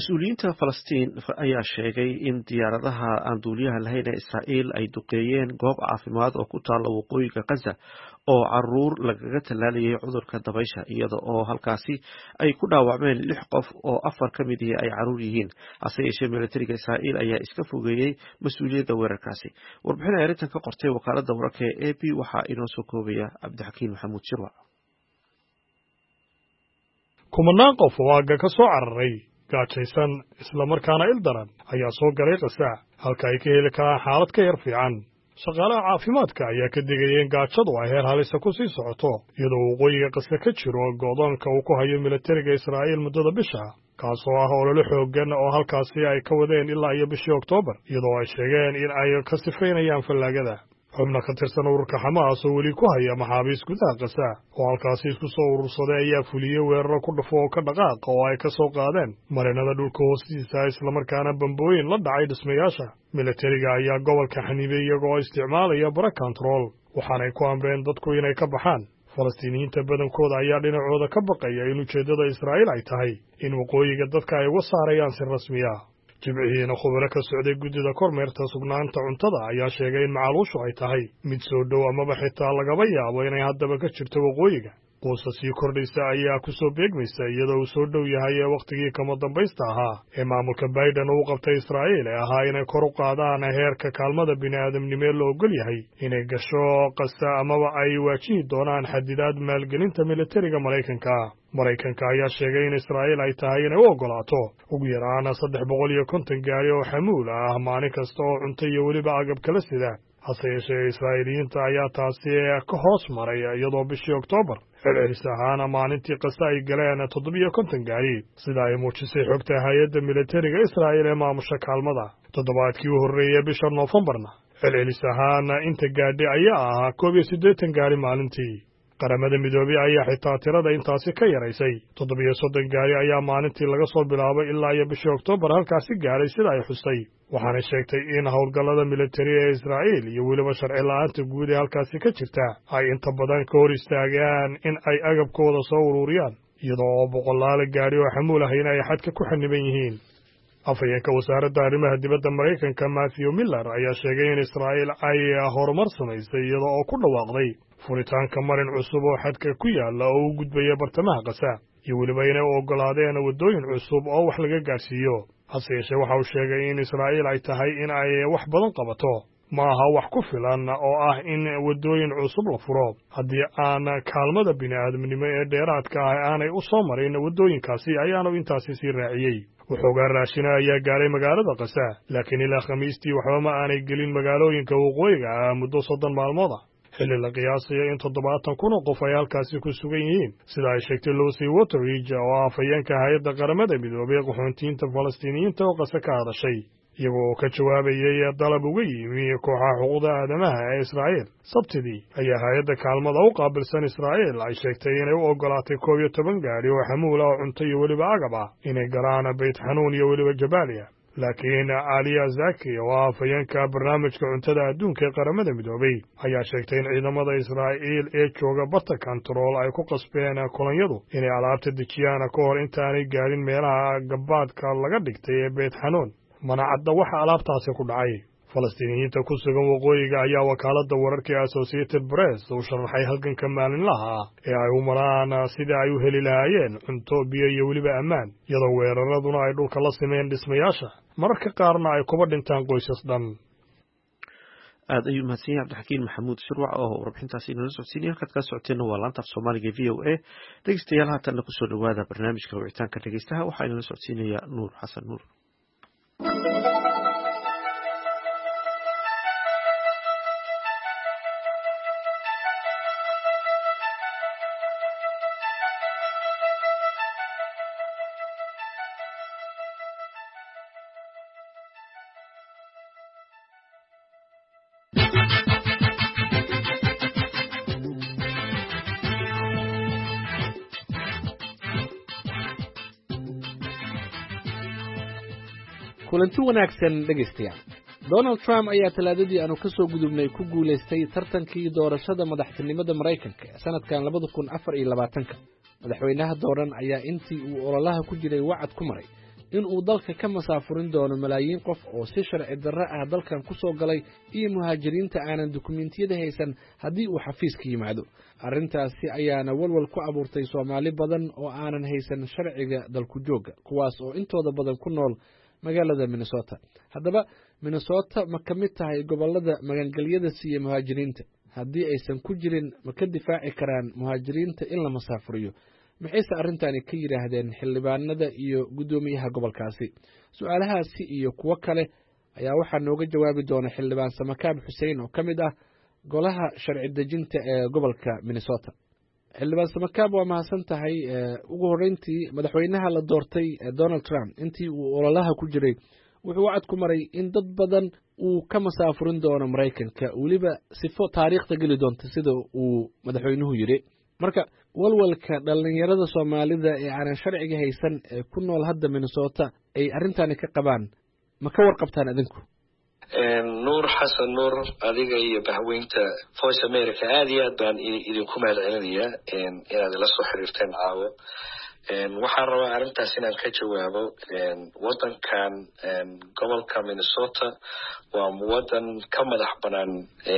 mas-uuliyiinta falastiin ayaa sheegay in diyaaradaha aan duuliyaha lahayn ee israa'iil ay duqeeyeen goob caafimaad oo ku taalla waqooyiga gaza oo caruur lagaga tallaalayay cudurka dabaysha iyada oo halkaasi ay ku dhaawacmeen lix qof oo afar ka mid ihi ay caruur yihiin hase yeeshee militariga israa'iil ayaa iska fogeeyey mas-uuliyadda weerarkaasi warbixin ay arrintan ka qortay wakaaladda wararka ee a b waxaa inoo soo koobaya cabdixakiin maxamuud shirwac. kumanaan qof oo aagga ka soo cararay gaajaysan islamarkaana ildaran ayaa soo galay qasa halka ay ka heli karaan xaalad ka yar fiican. shaqaalaha caafimaadka ayaa ka digaya in gaajadu ay heer halisa ku sii socoto iyadoo waqooyiga qasa ka jiro go'doonka uu ku hayo militariga israa'iil muddada bisha kaasoo ah olole xooggan oo halkaasi ay ka wadeen ilaa iyo bishii oktoobar iyadoo ay sheegeen in ay ka sifaynayaan fallaagada. xubna ka tirsan ururka xamaas oo weli ku haya maxaabiis gudaha qasa oo halkaasi isku soo urursaday ayaa fuliyey weeraro ku dhufo oo ka dhaqaaqa oo ay ka soo qaadeen marinada dhulka hoostiisa islamarkaana bambooyin la dhacay dhismayaasha. militariga ayaa gobolka xanibay iyagoo isticmaalaya bara kontarool waxaanay ku amreen dadku inay ka baxaan. falastiiniyiinta badankooda ayaa dhinacooda ka baqaya in ujeeddada israa'iil ay tahay in waqooyiga dadka ay uga saarayaan si rasmiya. jimcihiina khubaro ka socday guddida kormeerta sugnaanta cuntada ayaa sheegay in macaluushu ay tahay mid soo dhow amaba xitaa lagaba yaabo inay haddaba ka jirto waqooyiga. quusa sii kordhaysa ayaa ku soo beegmaysa iyadoo uu soo dhow yahay ee wakhtigii kama dambaysta ahaa ee maamulka baiden uu qabtay israa'iil ee ahaa inay kor u qaadaan heerka kaalmada bini'aadamnimee la ogol yahay inay gasho qasa amaba ay waajihi doonaan xadidaad maalgelinta militariga maraykanka. maraykanka ayaa sheegay in israa'iil ay tahay inay u oggolaato ugu yaraan saddex boqol iyo konton gaari oo xamuul ah maalin kasta oo cunto iyo weliba agab kala sida. hase yeeshee israa'iiliyiinta ayaa taasi ka hoos maray iyadoo bishii oktoobar celcelis ahaana maalintii qasa ay galeen toddobiyo konton gaari sida ay muujisay xogta hay-adda militariga israa'iil ee maamusha kaalmada. toddobaadkii u horreeyey bisha noofembarna celcelis ahaana inta gaadhi ayaa ahaa koob iyo siddeetan gaari maalintii. qaramada midoobey ayaa xitaa tirada intaasi ka yaraysay toddobiyo soddon gaari ayaa maalintii laga soo bilaabay ilaa iyo bishii oktoobar halkaasi gaadhay sida ay xustay waxaanay sheegtay in howlgallada militari ee israa'iil iyo weliba sharci la'aanta guud ee halkaasi ka jirta ay inta badan ka hor istaagaan in ay agabkooda soo ururiyaan iyadoo oo boqolaala gaari oo xamuul ah in ay xadka ku xaniban yihiin. afhayeenka wasaaradda arrimaha dibadda maraykanka matthew miller ayaa sheegay in israa'iil ay horumar samaysay iyada oo ku dhawaaqday furitaanka marin cusub oo xadka ku yaalla oo u gudbaya bartamaha qasa iyo weliba inay u oggolaadeen waddooyin cusub oo wax laga gaadhsiiyo. hase yeeshee waxa uu sheegay in israa'iil ay tahay in ay wax badan qabato ma aha wax ku filan oo ah in waddooyin cusub la furo haddii aan kaalmada bini'aadamnimo ee dheeraadka ah aanay u soo marin waddooyinkaasi ayaanu intaasi sii raaciyey. waxoogaa raashina ayaa gaaray magaalada qasa laakiin ilaa khamiistii waxba ma aanay gelin magaalooyinka waqooyiga ah muddo soddon maalmood ah xilli la qiyaasayo in toddobaatan kun oo qof ay halkaasi ku sugan yihiin sida ay sheegtay Lucy Waterridge oo ah afhayeenka hay-adda qaramada midoobay qaxoontiinta falastiiniyiinta oo qasa ka hadashay iyagoo ka jawaabayay dalab uga yimi kooxaha xuquuqda aadamaha ee israa'iil. sabtidii ayaa hay-adda kaalmada u qaabilsan israa'iil ay sheegtay inay u oggolaatay koob iyo toban gaari oo xamuul ah oo cunto iyo weliba agab ah inay galaan bayt xanuun iyo weliba jabaaliya. laakiin aliya zaki oo ah afhayeenka barnaamijka cuntada adduunka ee qaramada midoobay ayaa sheegtay in ciidamada israa'iil ee jooga barta kontarool ay ku qasbeen kolonyadu inay alaabta dejiyaan ka hor intaanay gaarin meelaha gabaadka laga dhigtay ee bayt xanuun mana cadda waxa alaabtaasi ku dhacay. falastiiniyiinta ku sugan waqooyiga ayaa wakaaladda wararka ee associated press uu sharaxay halganka maalinlaha ah ee ay u maraan sidii ay u heli lahaayeen cunto biyo iyo weliba ammaan iyadoo weeraraduna ay dhulka la simeen dhismayaasha mararka qaarna ay kuba dhintaan qoysas dhan. aad ayuu mahadsan yahay cabdixakiin maxamuud shirwac oo warbixintaasi inala socodsiinaya halkaad kala socoteenna waa laanta af soomaaliga v o a dhegeystayaal haatanna kusoo dhawaada barnaamijka wicitaanka dhegeystaha waxaa inala socodsiinaya nuur xasan nuur. kulanti wanaagsan dhegaystayaal. Donald Trump ayaa talaadadii aanu ka soo gudubnay ku guuleystay tartankii doorashada madaxtinimada Mareykanka ee sanadkan labada kun afar iyo labaatanka. madaxweynaha dooran ayaa intii uu ololaha ku jiray wacad ku maray in uu dalka ka masaafurin doono malaayiin qof oo si sharci darro ah dalkan ku soo galay iyo muhaajiriinta aanan dukumentiyada haysan haddii uu xafiiska yimaado arrintaasi ayaana walwal ku abuurtay soomaali badan oo aanan haysan sharciga dalku joogga kuwaas oo intooda badan ku nool magaalada minnesota haddaba minnesota ma ka mid tahay gobollada magangelyada siiya muhaajiriinta haddii aysan ku jirin ma ka difaaci karaan muhaajiriinta in la masaafuriyo maxayse arrintani ka yidhaahdeen xildhibaanada iyo guddoomiyaha gobolkaasi su-aalahaasi iyo kuwo kale ayaa waxaa nooga jawaabi doona xildhibaan samakaab xuseen oo ka mid ah golaha sharci dejinta ee gobolka minnesota xildhibaan samakaab waa mahadsan tahay ugu horreyntii madaxweynaha la doortay donald trump intii uu ololaha ku jiray wuxuu wacad ku maray in dad badan uu ka masaafurin doono maraykanka weliba sifo taariikhda geli doonta sida uu madaxweynuhu yidhi marka walwalka dhallinyarada soomaalida ee aanan sharciga haysan ee ku nool hadda minnesota ay arrintani ka qabaan ma ka warqabtaan idinku nuur xasan nuur adiga iyo bahweynta voice america aada iyo aad baan idinku mahad celinayaa inaad ila soo xiriirteen caawo waxaan rabaa arrintaas inaan ka jawaabo wadankan gobolka minnesota waa wadan ka madax banaan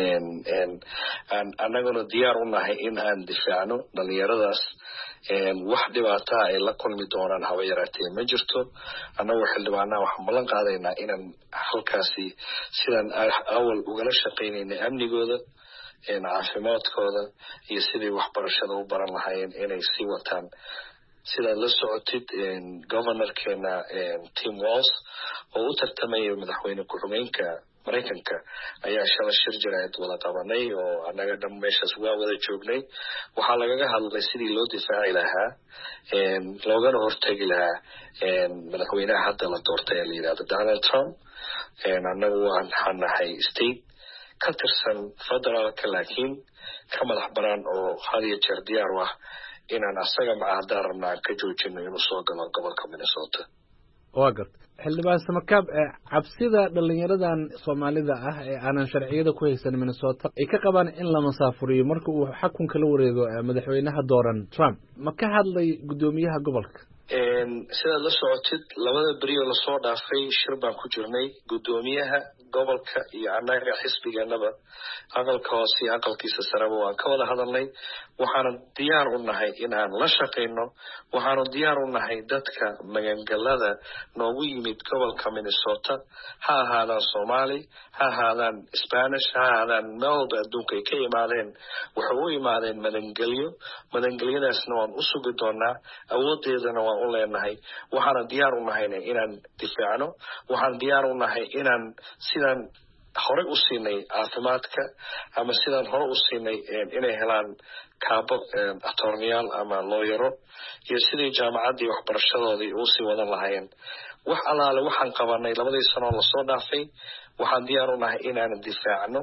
annaguna diyaar u nahay in aan difaacno dhalinyaradaas wax dhibaataa ay la kulmi doonaan haba yaraatee ma jirto annagoo xildhibaanaha waxaan ballan qaadaynaa inaan halkaasi sidaan awal ugala shaqaynaynay amnigooda caafimaadkooda iyo sidii waxbarashada u baran lahaayeen inay sii wataan sidaad la socotid governorkeena tim walls oo u tartamaya madaxweyne ku-xigeenka maraykanka ayaa shala shir jiraad wada qabanay oo annaga dhan meeshaas waa wada joognay waxaa lagaga hadlay sidii loo difaaci lahaa loogana hortegi lahaa madaxweynaha hadda la doortay ee la yidhahdo donald trump annagu waxaan nahay state ka tirsan federaalka laakiin ka madax banaan oo had iyo jeer diyaar u ah inaan asaga maca haddaan rabna aan ka joojino inuu soo galo gobolka minnesota waa garta xildhibaan samakaab cabsida dhalinyaradan soomaalida ah ee aanan sharciyada ku haysan minnesota ay ka qabaan in la masaafuriyo marka uu xakunka la wareego madaxweynaha dooran trump ma ka hadlay guddoomiyaha gobolka sidaad la socotid labada beri oo lasoo dhaafay shir baan ku jirnay guddoomiyaha gobolka iyo annaga xisbigeenaba aqalka hoose iyo aqalkiisa sareba waan ka wada hadalnay waxaanu diyaar u nahay inaan la shaqayno waxaanu diyaar u nahay dadka magangalada noogu yimid gobolka minnesota ha ahaadaan soomaali ha ahaadaan spanish ha ahaadaan meel walba adduunka ay ka imaadeen waxay u imaadeen madangelyo madangelyadaasna waan u sugi doonaa awoodeedana waan u leenahay waxaana diyaar u nahayna inaan difaacno waxaan diyaar u nahay inaan sidaan horey u siinay caafimaadka ama sidaan hore u siinay inay helaan kaabo atorneyaal ama looyaro iyo sidii jaamacaddii waxbarashadoodii usii wadan lahaayeen wax allaale waxaan qabanay labadii sanoo lasoo dhaafay waxaan diyaar u nahay inaan difaacno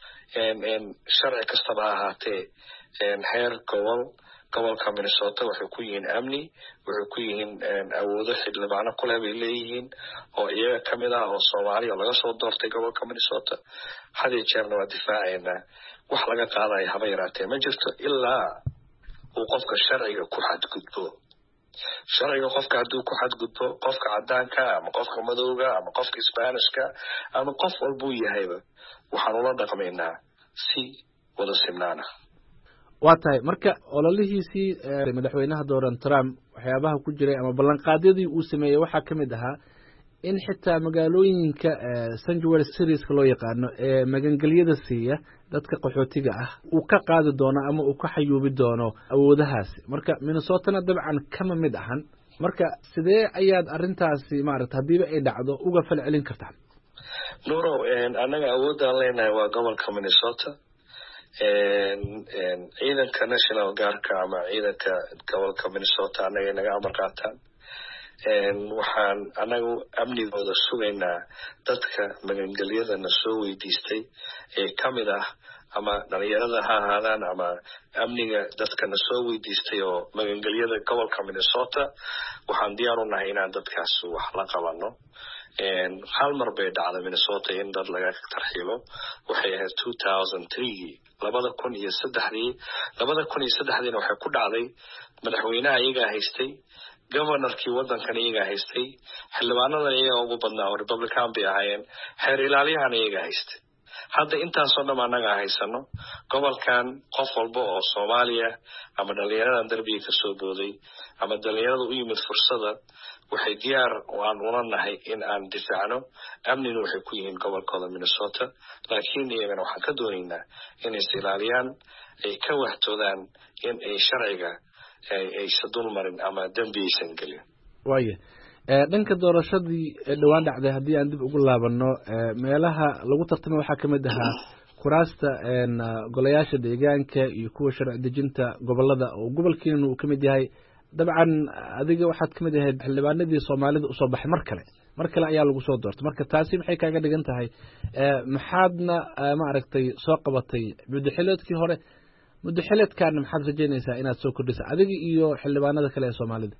sharci kastaba ha ahaatee heer gobol gobolka minnesota waxay ku yihiin amni waxay ku yihiin awoodo xildhibaano kuleh bay leeyihiin oo iyaga ka mid ah oo soomaaliya laga soo doortay gobolka minnesota had iyo jeerna waa difaacaynaa wax laga qaadaya haba yaraatee ma jirto ilaa uu qofka sharciga ku xadgudbo sharciga qofka hadduu ku xadgudbo qofka cadaanka ama qofka madowga ama qofka sbanishka ama qof walbuu yahayba waxaan ula dhaqmaynaa si wada simnaana waa tahay marka ololihiisii madaxweynaha dooran trump waxyaabaha ku jiray ama ballanqaadyadii uu sameeyey waxaa ka mid ahaa in xitaa magaalooyinka sanctuary serieska loo yaqaano ee magangelyada siiya dadka qaxootiga ah uu ka qaadi doono ama uu ka xayuubi doono awoodahaasi marka minnesotana dabcan kama mid ahan marka sidee ayaad arrintaasi maarata haddiiba ay dhacdo uga fal celin kartaan nuurow annaga awoodaan leenahay waa gobolka minnesota ciidanka national guardka ama ciidanka gobolka minnesota annaga naga amar qaataan waxaan anagu amnigooda sugaynaa dadka magangelyadana soo weydiistay ee kamid ah ama dhalinyarada ha ahaadaan ama amniga dadkana soo weydiistay oo magangelyada gobolka minnesota waxaan diyaar u nahay inaan dadkaas wax la qabano hal mar bay dhacday minnesota in dad laga tarxiilo waxay ahayd two thousand three labada kun iyo saddexdii labada kun iyo saddexdiina waxay ku dhacday madaxweynaha iyagaa haystay governorkii waddankan iyaga haystay xildhibaanadan iyaga ugu badnaa oo republican bay ahaayeen xeer ilaaliyahan iyaga haystay hadda intaasoo dhan annaga haysano gobolkan qof walba oo Soomaaliya ama dhalinyarada darbiga ka soo booday ama dhalinyarada u yimid fursada waxay diyaar waan una nahay in aan difaacno amniga waxay ku yihiin gobolkooda Minnesota laakiin iyagana waxaan ka doonaynaa in ay ilaaliyaan ay ka waxtoodaan in ay sharciga ay sadul marin ama dambi aysan gelin waaye dhanka doorashadii dhawaan dhacday haddii aan dib ugu laabano meelaha lagu tartamay waxaa ka mid ahaa kuraasta golayaasha deegaanka iyo kuwa sharci dejinta gobolada oo gobolkeenu uu ka mid yahay dabcan adiga waxaad ka mid yahay xildhibaanadii Soomaalida u soo baxay mar kale mar kale ayaa lagu soo doortay marka taasi maxay kaaga dhigan tahay maxaadna ma aragtay soo qabatay muddaxileedkii hore muddaxileedkan maxaad rajaynaysaa inaad soo kordhiso adiga iyo xildhibaanada kale ee Soomaalida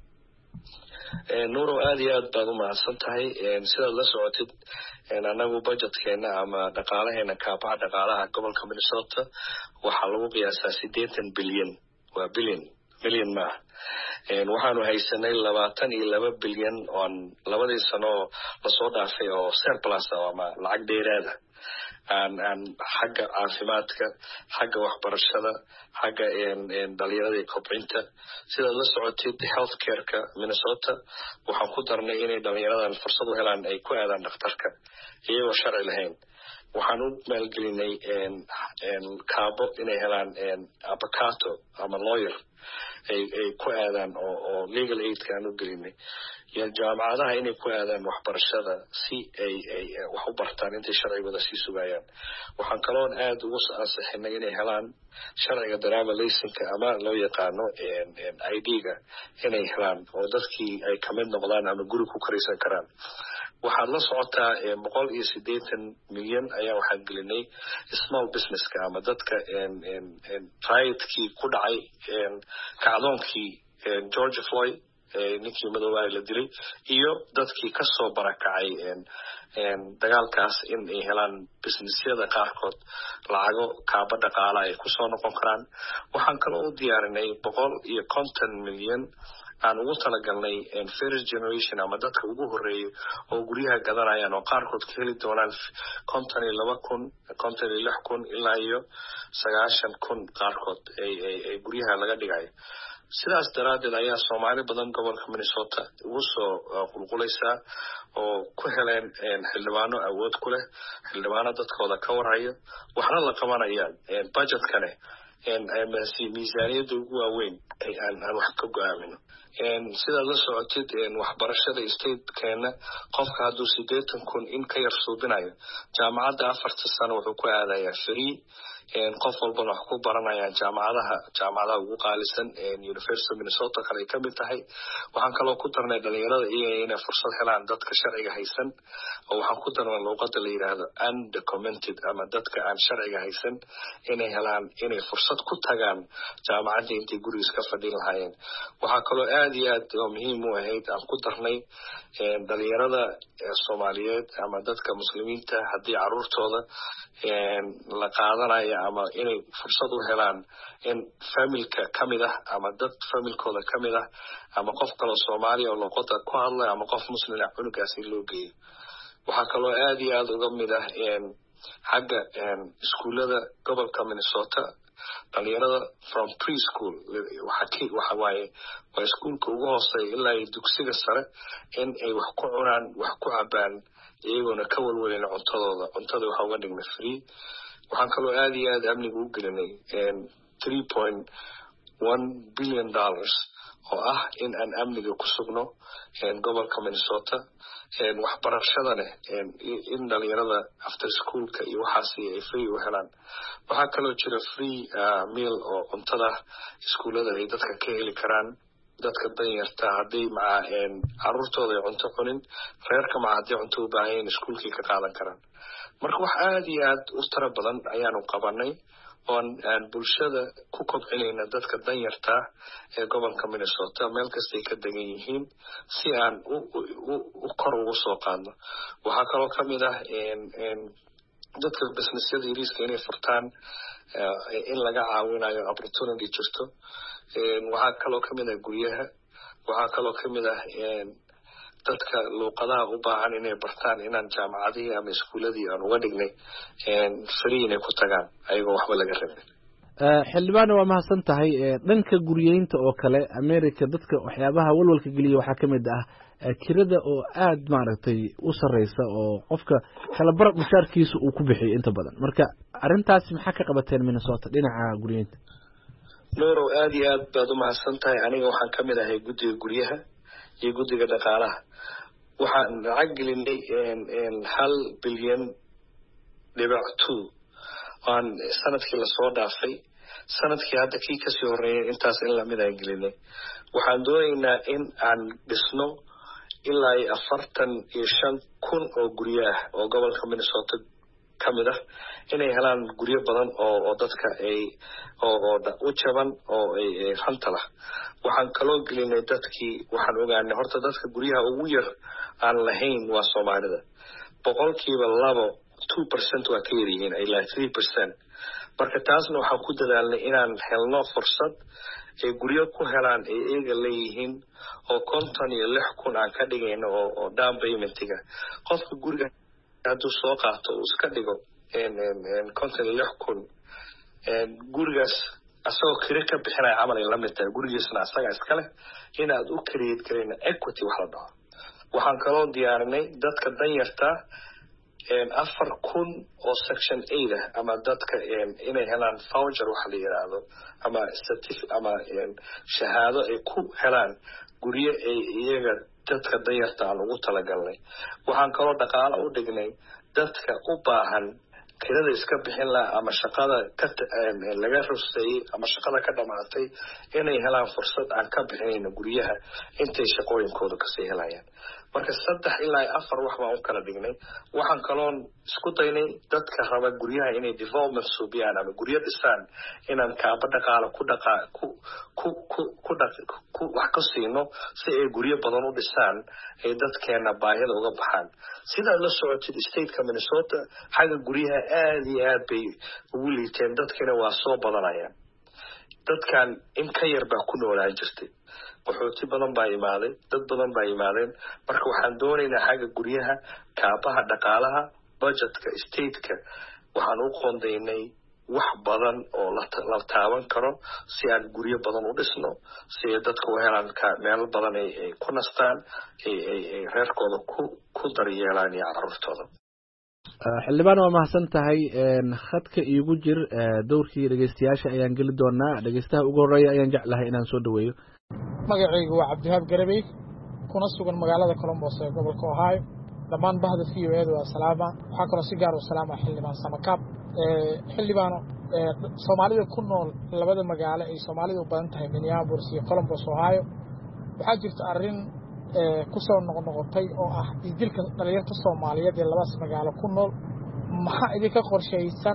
nuuro aad iyo aad baad u mahadsan tahay sidaad la socotid anagu budgetkeena ama dhaqaalaheena kaabaha dhaqaalaha gobolka Minnesota waxaa lagu qiyaasaa siddeetan bilyan waa bilyan bilyan ma waxaanu haysanay labaatan iyo laba bilyan oo labadii sano lasoo dhaafay oo surplus ama lacag dheeraada aan aan xagga caafimaadka xagga waxbarashada xagga dhalinyarada kobcinta sidaad la socotid healthcare-ka Minnesota waxaan ku darnay inay dhalinyaradan fursad u helaan ay ku aadaan dhakhtarka iyagoo sharci lahayn waxaan u maalgelinay kaabo inay helaan avocado ama lawyer ay ay ku aadaan oo oo legal aid ka aanu gelinay iyo jaamacadaha inay ku aadaan waxbarashada si ay ay wax u bartaan intay sharcigooda sii sugayaan waxaan kaloo aad ugu ansixinay inay helaan sharciga driver license ama loo yaqaano I D-ga inay helaan oo dadkii ay ka mid noqdaan ama guri ku karaysan karaan waxaad la socotaa boqol iyo siddeetan milyan ayaa waxaan gelinay small businesska ama dadka riot-kii ku dhacay kacdoonkii George Floyd ninkii madowaa la dilay iyo dadkii ka soo barakacay dagaalkaas in ay helaan businessyada qaarkood lacago kaaba dhaqaala ay ku soo noqon karaan waxaan kaloo u diyaarinay boqol iyo konton milyan aan ugu talagalnay first generation ama dadka ugu horeeyay oo guryaha gadanayaan oo qaarkood ka heli doonaan konton iyo laba kun konton iyo lix kun ilaa iyo sagaashan kun qaarkood ay ay guryaha laga dhigayo sidaas daraadeed ayaa Soomaali badan gobolka Minnesota ugu soo qulqulaysa oo ku heleen xildhibaano awood ku leh xildhibaano dadkooda ka warhayo waxna la qabanayaan budgetkane miisaaniyada ugu waaweyn ay aan wax ka go'aamino sidaad la socotid waxbarashada state-keena qofka hadduu siddeetan kun in ka yar suubinayo jaamacadda afarta sano wuxuu ku aadayaa free qof walbana wax ku baranayaan jaamacadaha jaamacadaha ugu qaalisan University of Minnesota kale ka mid tahay waxaan kaloo ku darnay dhalinyarada inay fursad helaan dadka sharciga haysan oo waxaan ku darnay luqadda la yiraahdo undocumented ama dadka aan sharciga haysan inay helaan inay fursad ku tagaan jaamacadda intay guriga ka fadhin lahaayeen waxaa kaloo aad iyo aad oo muhiim u ahayd aan ku darnay dhalinyarada Soomaaliyeed ama dadka muslimiinta haddii caruurtooda la qaadanayo ama inay fursad u helaan in familka kamid ah ama dad familkooda kamid ah ama qof kale Soomaali oo luqadda ku hadla ama qof muslim ah cunugaas loo geeyo waxaa kaloo aad iyo aad uga mid ah xagga iskuulada gobolka Minnesota dhalinyarada from preschool waxa waxa waaye waa iskuulka ugu hooseeya ilaa dugsiga sare in ay wax ku cunaan wax ku cabaan iyagoo ka walwalin cuntadooda cuntada waxa uga dhigna free waxaan kaloo aad iyo aad amniga u gelinay three point one billion dollars oo ah in aan amniga ku sugno gobolka Minnesota waxbarashadana in dhalinyarada after schoolka iyo waxaas ay free u helaan waxaa kaloo jira free meal oo cuntada iskuulada ay dadka ka heli karaan dadka danyarta haddii maca caruurtooda ay cunto cunin reerka maca haddii cunto u baahan yihiin iskuulkii ka qaadan karaan marka wax aad iyo aad u tiro badan ayaanu qabanay oon aan bulshada ku kobcinayna dadka danyarta ee gobolka Minnesota meel kasta ay ka degan yihiin si aan u kor ugu soo qaadno waxaa kaloo ka mid ah dadka businessyada yariiska inay furtaan in laga caawinayo opportunity jirto waxaa kaloo ka mid ah guryaha waxaa kaloo kamid ah dadka luuqadaha u baahan inay bartaan inaan jaamacadihii ama iskuuladii aan uga dhignay free inay ku tagaan ayagoo waxba laga rabin. xildhibaana waa mahadsan tahay. dhanka guryeynta oo kale America dadka waxyaabaha walwalka geliya waxaa kamid ah kirada oo aad maaragtay u sareysa oo qofka kala bar mushaarkiisa uu ku bixiyo inta badan. marka arintaas maxaa ka qabateen Minnesota dhinaca guryeynta? Nuuro aad iyo aad baad u mahadsan tahay. aniga waxaan kamid ahay guddiga guryaha iyo guddiga dhaqaalaha. waxaan lacag gelinay hal bilyan dhibic two aan sanadkii lasoo dhaafay. sanadkii hadda kii kasii horeeyay intaas in lamid aan gelinay. waxaan doonaynaa in aan dhisno ilaa iyo afartan iyo shan kun oo guryo ah oo gobolka Minnesota kamid ah inay helaan guryo badan oo oo dadka ay oo oo u jaban oo ay hanta lah. waxaan kaloo gelinay dadkii waxaan ogaanay horta dadka guryaha ugu yar aan lahayn waa Soomaalida. boqolkiiba labo two percent waa ka yaryihiin ilaa three percent. marka taasna waxaan ku dadaalnay inaan helno fursad ay guryo ku helaan ay eega leeyihiin oo konton iyo lix kun aan ka dhigayno oo oo down paymentiga qofka guriga hadduu soo qaato uu iska dhigo konton iyo lix kun gurigaas asagoo kire ka bixinaya camal ay lamid tahay gurigiisna asaga iska leh inaad u create garayna equity wax la dhaho. waxaan kaloo diyaarinay dadka danyarta afar kun oo section eight ah ama dadka inay helaan voucher waxa la yiraahdo ama certificate ama shahaado ay ku helaan guryo ay iyaga dadka danyarta aan ugu talagalnay. waxaan kaloo dhaqaale u dhignay dadka u baahan kirada iska bixin lahaa ama shaqada ka laga rusteeyay ama shaqada ka dhamaatay inay helaan fursad aan ka bixinayno guryaha intay shaqooyinkooda kasii helayaan. marka saddex ilaa afar wax baan u kala dhignay. waxaan kaloo isku daynay dadka raba guryaha inay development suubiyaan ama guryo dhisaan inaan kaaba dhaqaale ku dhaqa ku ku ku ku ku wax ka siino si ay guryo badan u dhisaan ay dadkeena baahida uga baxaan. sidaa la socotid stateka Minnesota xagga guryaha aad iyo aad bay ugu liiteen dadkina waa soo badanayaan. dadkan in ka yar baa ku noolaan jirtay. qaxooti badan baa imaaday dad badan baa imaadeen. marka waxaan doonaynaa xagga guryaha kaabaha dhaqaalaha budgetka stateka waxaan u qoondaynay wax badan oo la taaban karo si aan guryo badan u dhisno si ay dadka u helaan meel badan ay ku nastaan ay reerkooda ku ku daryeelaan iyo carruurtooda. xildhibaan waa mahadsan tahay. khadka iigu jir dowrkii dhegeystayaasha ayaan geli doonaa. dhegeystaha ugu horeeya ayaan jeclahay inaan soo dhaweeyo. magacaygu waa cabdihaab garabey kuna sugan magaalada Columbus ee gobolka Ohio. dhammaan bahda V O A waa salaama. waxaa kaloo si gaar ah salaama xildhibaan Samakaab. xildhibaano Soomaalida ku nool labada magaalo ay Soomaalidu badan tahay Minneapolis iyo Columbus Ohio. waxaa jirta arrin ku soo noqnoqotay oo ah dilka dhalinyarada Soomaaliyeed ee labadaas magaalo ku nool. maxaa idinka qorshaysan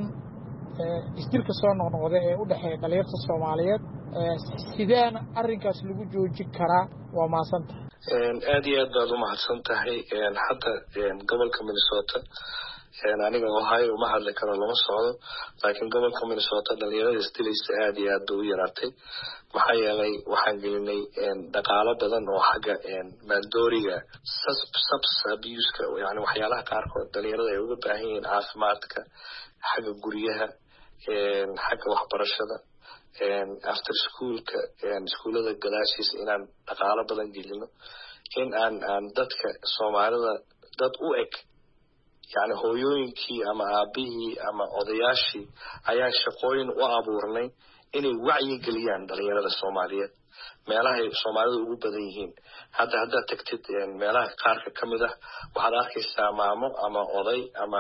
isdilka soo noqnoqday ee u dhaxeeya dhalinyarada Soomaaliyeed sideen arrinkaas lagu joojin karaa? waa mahadsan tahay. aad iyo aad baad u mahadsan tahay. hadda gobolka Minnesota aniga Ohio uma hadli karo lama socdo laakiin gobolka Minnesota dhalinyarada isdilaysa aad iyo aad bay u yaraatay. maxaa yeelay waxaan gelinay dhaqaalo badan oo xagga maandooriga substance abuse-ka yani waxyaalaha qaarkood dhalinyarada ay uga baahan yihiin caafimaadka xagga guryaha xagga waxbarashada after schoolka iskuulada gadaashiisa inaan dhaqaalo badan gelino in aan aan dadka Soomaalida dad u eg yani hooyooyinkii ama aabihii ama odayaashii ayaa shaqooyin u abuurnay inay wacyi geliyaan dhalinyarada Soomaaliyeed meelaha ay Soomaalidu ugu badan yihiin. hadda hadda tagtid meelaha qaarka kamid ah waxaad arkaysaa maamo ama oday ama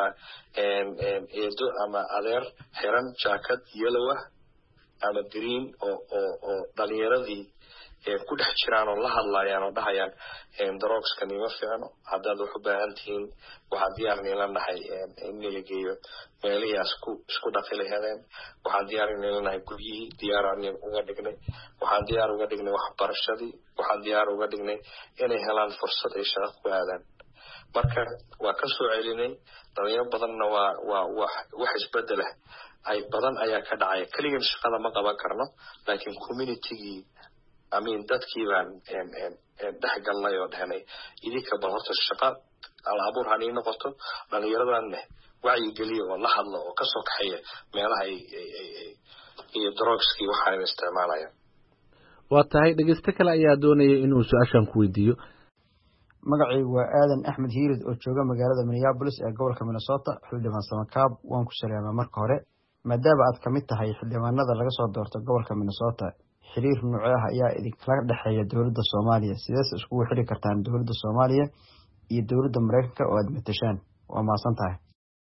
eedo ama adeer xiran jaakad yellow ah ama green oo oo oo dhalinyaradii ku dhex jiraan oo la hadlayaan oo dhahayaan drugska nima fiicno haddaad wax u baahan tihiin waxaan diyaar niila nahay in la geeyo meelihii isku isku dhaqi lahaydeen. waxaan diyaar niila nahay guryihii diyaar aan uga dhignay. waxaan diyaar uga dhignay waxbarashadii. waxaan diyaar uga dhignay inay helaan fursad ay shaqo ku aadaan. marka waa ka soo celinay dhalinyaro badanna waa waa wax wax isbedel ah ay badan ayaa ka dhacay. kaliya shaqada ma qaban karno laakiin community-gii amiin dadkii baan dhex galnay oo dhahnay idinka bal horta shaqa al abuur hanay noqoto dhalinyaradan wacyigeliya oo la hadlo oo kasoo kaxeeya meelaha ay iyo drugskii waxaan isticmaalayaan. waa tahay dhegeyste kale ayaa doonaya inuu su-aashan ku weydiiyo. magacaygu waa aadan axmed hiirid oo jooga magaalada minneapolis ee gobolka minnesota. xildhibaan samakaab waan ku salaamaa marka hore, maadaama aad ka mid tahay xildhibaanada laga soo doorto gobolka minnesota, xiriir noocee ah ayaa idinkala dhexeeya dowladda soomaaliya? sideese iskugu xiri kartaan dowladda soomaaliya iyo dowladda maraykanka oo aad matashaan? waa mahadsan tahay.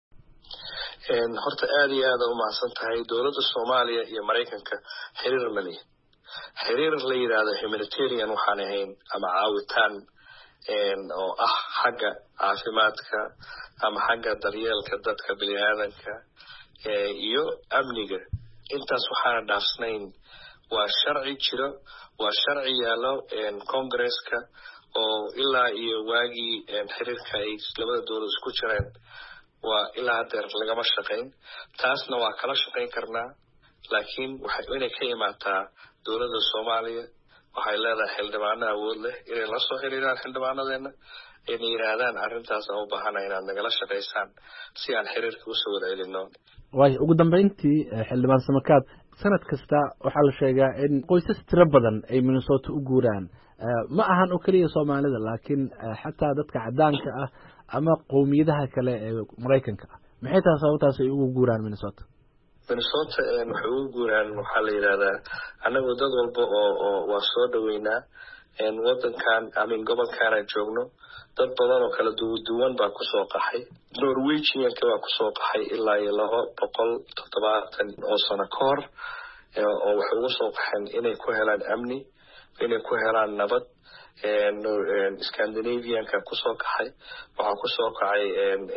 horta aada iyo aada u mahadsan tahay. dowladda soomaaliya iyo maraykanka xiriir mali xiriir la yidhaahdo humanitarian waxaan ahayn ama caawitaan oo ah xagga caafimaadka ama xagga daryeelka dadka bini aadanka iyo amniga. intaas waxaana dhaafsnayn. waa sharci jiro, waa sharci yaallo congresska oo ilaa iyo waagii xiriirka ay labada dowlad isku jireen waa ilaa hadeer lagama shaqayn. taasna waa kala shaqayn karnaa, laakiin waxay inay ka imaataa dowladda soomaaliya. waxay leedahay xildhibaano awood leh inay la soo xiriiraan xildhibaanadeena, inay yidhaahdaan arrintaas aan u baahana inaad nagala shaqaysaan si aan xiriirka usoo wada celino. waayo ugu dambeyntii xildhibaan samakaab, sanad kasta waxaa la sheegaa in qoysas tiro badan ay minnesota u guuraan. ma ahan oo keliya soomaalida, laakiin xataa dadka cadaanka ah ama qowmiyadaha kale ee maraykanka ah. maxay tahay sababtaas ay ugu guuraan minnesota? minnesota waxay ugu guuraan waxaa la yidhahdaa annagu dad walba oo oo waa soo dhaweynaa wadankan amin gobolkaana joogno. dad badan oo kala duwan baa kusoo qaxay. norwegianka baa kusoo qaxay ilaa iyo laba boqol toddobaatan oo sano ka hor oo waxay ugu soo qaxeen inay ku helaan amni, inay ku helaan nabad. scandinavianka kusoo qaxay, waxaa kusoo kacay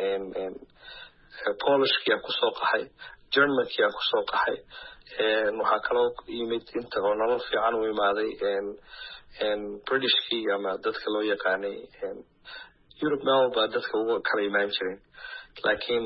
polishkia kusoo qaxay, germankia kusoo qaxay. waxaa kaloo yimid inta oo nolol fiican u imaaday britishkii ama dadka loo yaqaanay Europe meel baa dadka ugu kala imaan jireen. laakiin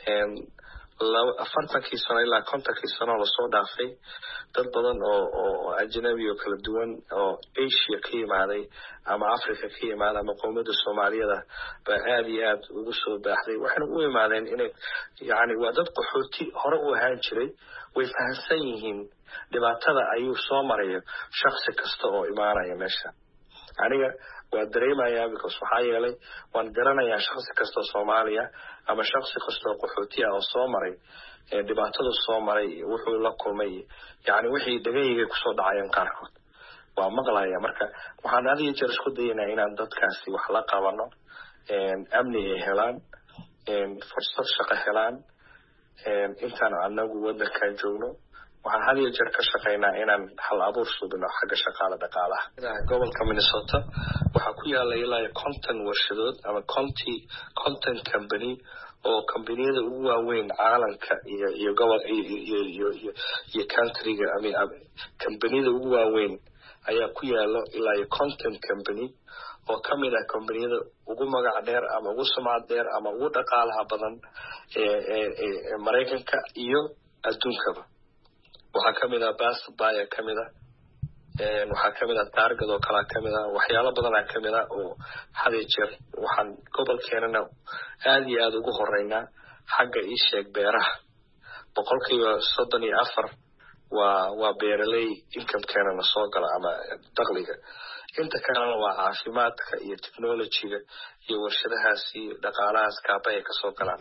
afartankii sano ilaa kontonkii sano lasoo dhaafay dad badan oo oo ajnabi oo kala duwan oo Asia ka yimaaday ama Africa ka yimaaday ama qowmiyadda Soomaaliyada baa aad iyo aad ugu soo baaxday. waxayna u imaadeen inay yacni waa dad qaxooti hore u ahaan jiray, way fahamsan yihiin dhibaatada ayuu soo marayo shakhsi kasta oo imaanaya meesha. aniga waa dareemayaa because waxaa yeelay waan garanayaa shakhsi kasta oo Soomaaliya ama shakhsi kasta oo qaxooti ah oo soo maray dhibaatadu soo maray wuxuu la kulmay, yacni wixii dhagayga kusoo dhacayeen qaarkood waa maqlaya. marka waxaan had iyo jeer isku dayaynaa inaan dadkaasi wax la qabano, amni ay helaan, fursad shaqo helaan. intaan anagu wadankan joogno waxaan had iyo jeer ka shaqaynaa inaan hal abuur suubino xagga shaqaale dhaqaalaha. gobolka Minnesota waxaa ku yaala ilaa konton warshadood ama conti content company oo kambaniyada ugu waaweyn caalamka iyo iyo gobol iyo iyo iyo countryga ama kambaniyada ugu waaweyn ayaa ku yaalo ilaa content company oo kamid ah kambaniyada ugu magac dheer ama ugu sumcad dheer ama ugu dhaqaalaha badan ee ee Mareykanka iyo adduunkaba. waxaa kamid ah Best Buy kamid ah een waxaa kamid ah Target oo kala kamid ah waxyaalo badan ah kamid ah oo had iyo jeer waxaan gobolkeenana aad iyo aad ugu horeynaa xagga ii sheeg beeraha. boqolkiiba soddon iyo afar waa waa beeraley income-keena soo gala ama dakhliga. inta kalena waa caafimaadka iyo technology-ga iyo warshadahaasi dhaqaalahaas kaabay ka soo galaan.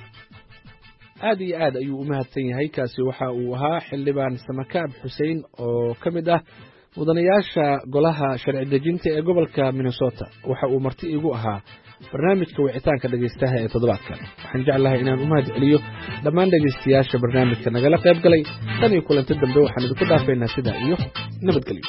aad iyo aad ayuu u mahadsan yahay. kaasi waxa uu ahaa xildhibaan Samakaab Xuseen oo ka mid ah mudanayaasha golaha sharci dejinta ee gobolka Minnesota. waxa uu marti igu ahaa barnaamijka wicitaanka dhageystaha ee toddobaadkan. waxaan jeclahay inaan u mahad celiyo dhammaan dhageystayaasha barnaamijka nagala qayb galay. tan iyo kulanti dambe waxaan idinku dhaafaynaa sidaa iyo nabadgelyo.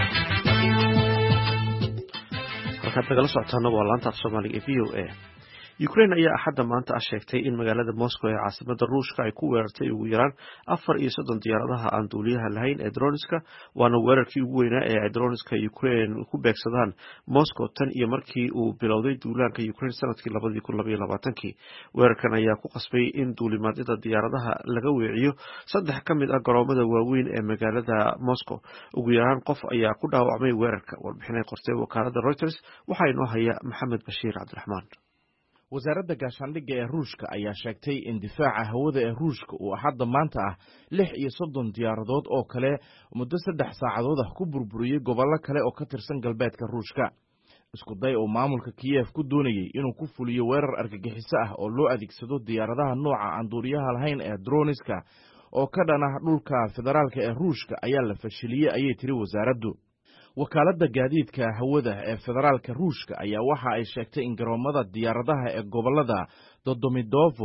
halkaad nagala socotaana waa laanta af Soomaaliga ee V O A. Ukraine ayaa axadda maanta ah sheegtay in magaalada Moscow ee caasimadda Ruushka ay ku weerartay ugu yaraan afar iyo soddon diyaaradaha aan duuliyaha lahayn ee droniska, waana weerarkii ugu weynaa ee ay droniska Ukraine ku beegsadaan Moscow tan iyo markii uu bilowday duulaanka Ukraine sanadkii labadii kun laba iyo labaatankii. Weerarkan ayaa ku qasbay in duulimaadyada diyaaradaha laga weeciyo saddex ka mid ah garoomada waaweyn ee magaalada Moscow. Ugu yaraan qof ayaa ku dhaawacmay weerarka. Warbixinay qortay wakaaladda Reuters waxaa inoo haya Maxamed Bashiir Cabdiraxmaan. wasaaradda gaashaandhigga ee ruushka ayaa sheegtay in difaaca hawada ee ruushka uu hadda maanta ah lix iyo soddon diyaaradood oo kale muddo saddex saacadood ah ku burburiyey gobollo kale oo ka tirsan galbeedka ruushka. isku day oo maamulka Kiev ku doonayay inuu ku fuliyo weerar argagixiso ah oo loo adeegsado diyaaradaha nooca aan duuliyaha lahayn ee droniska oo ka dhan ah dhulka federaalka ee ruushka ayaa la fashiliyey ayay tiri wasaaraddu. wakaaladda gaadiidka hawada ee federaalka ruushka ayaa waxa ay sheegtay in garoomada diyaaradaha ee gobolada Dodomidovo,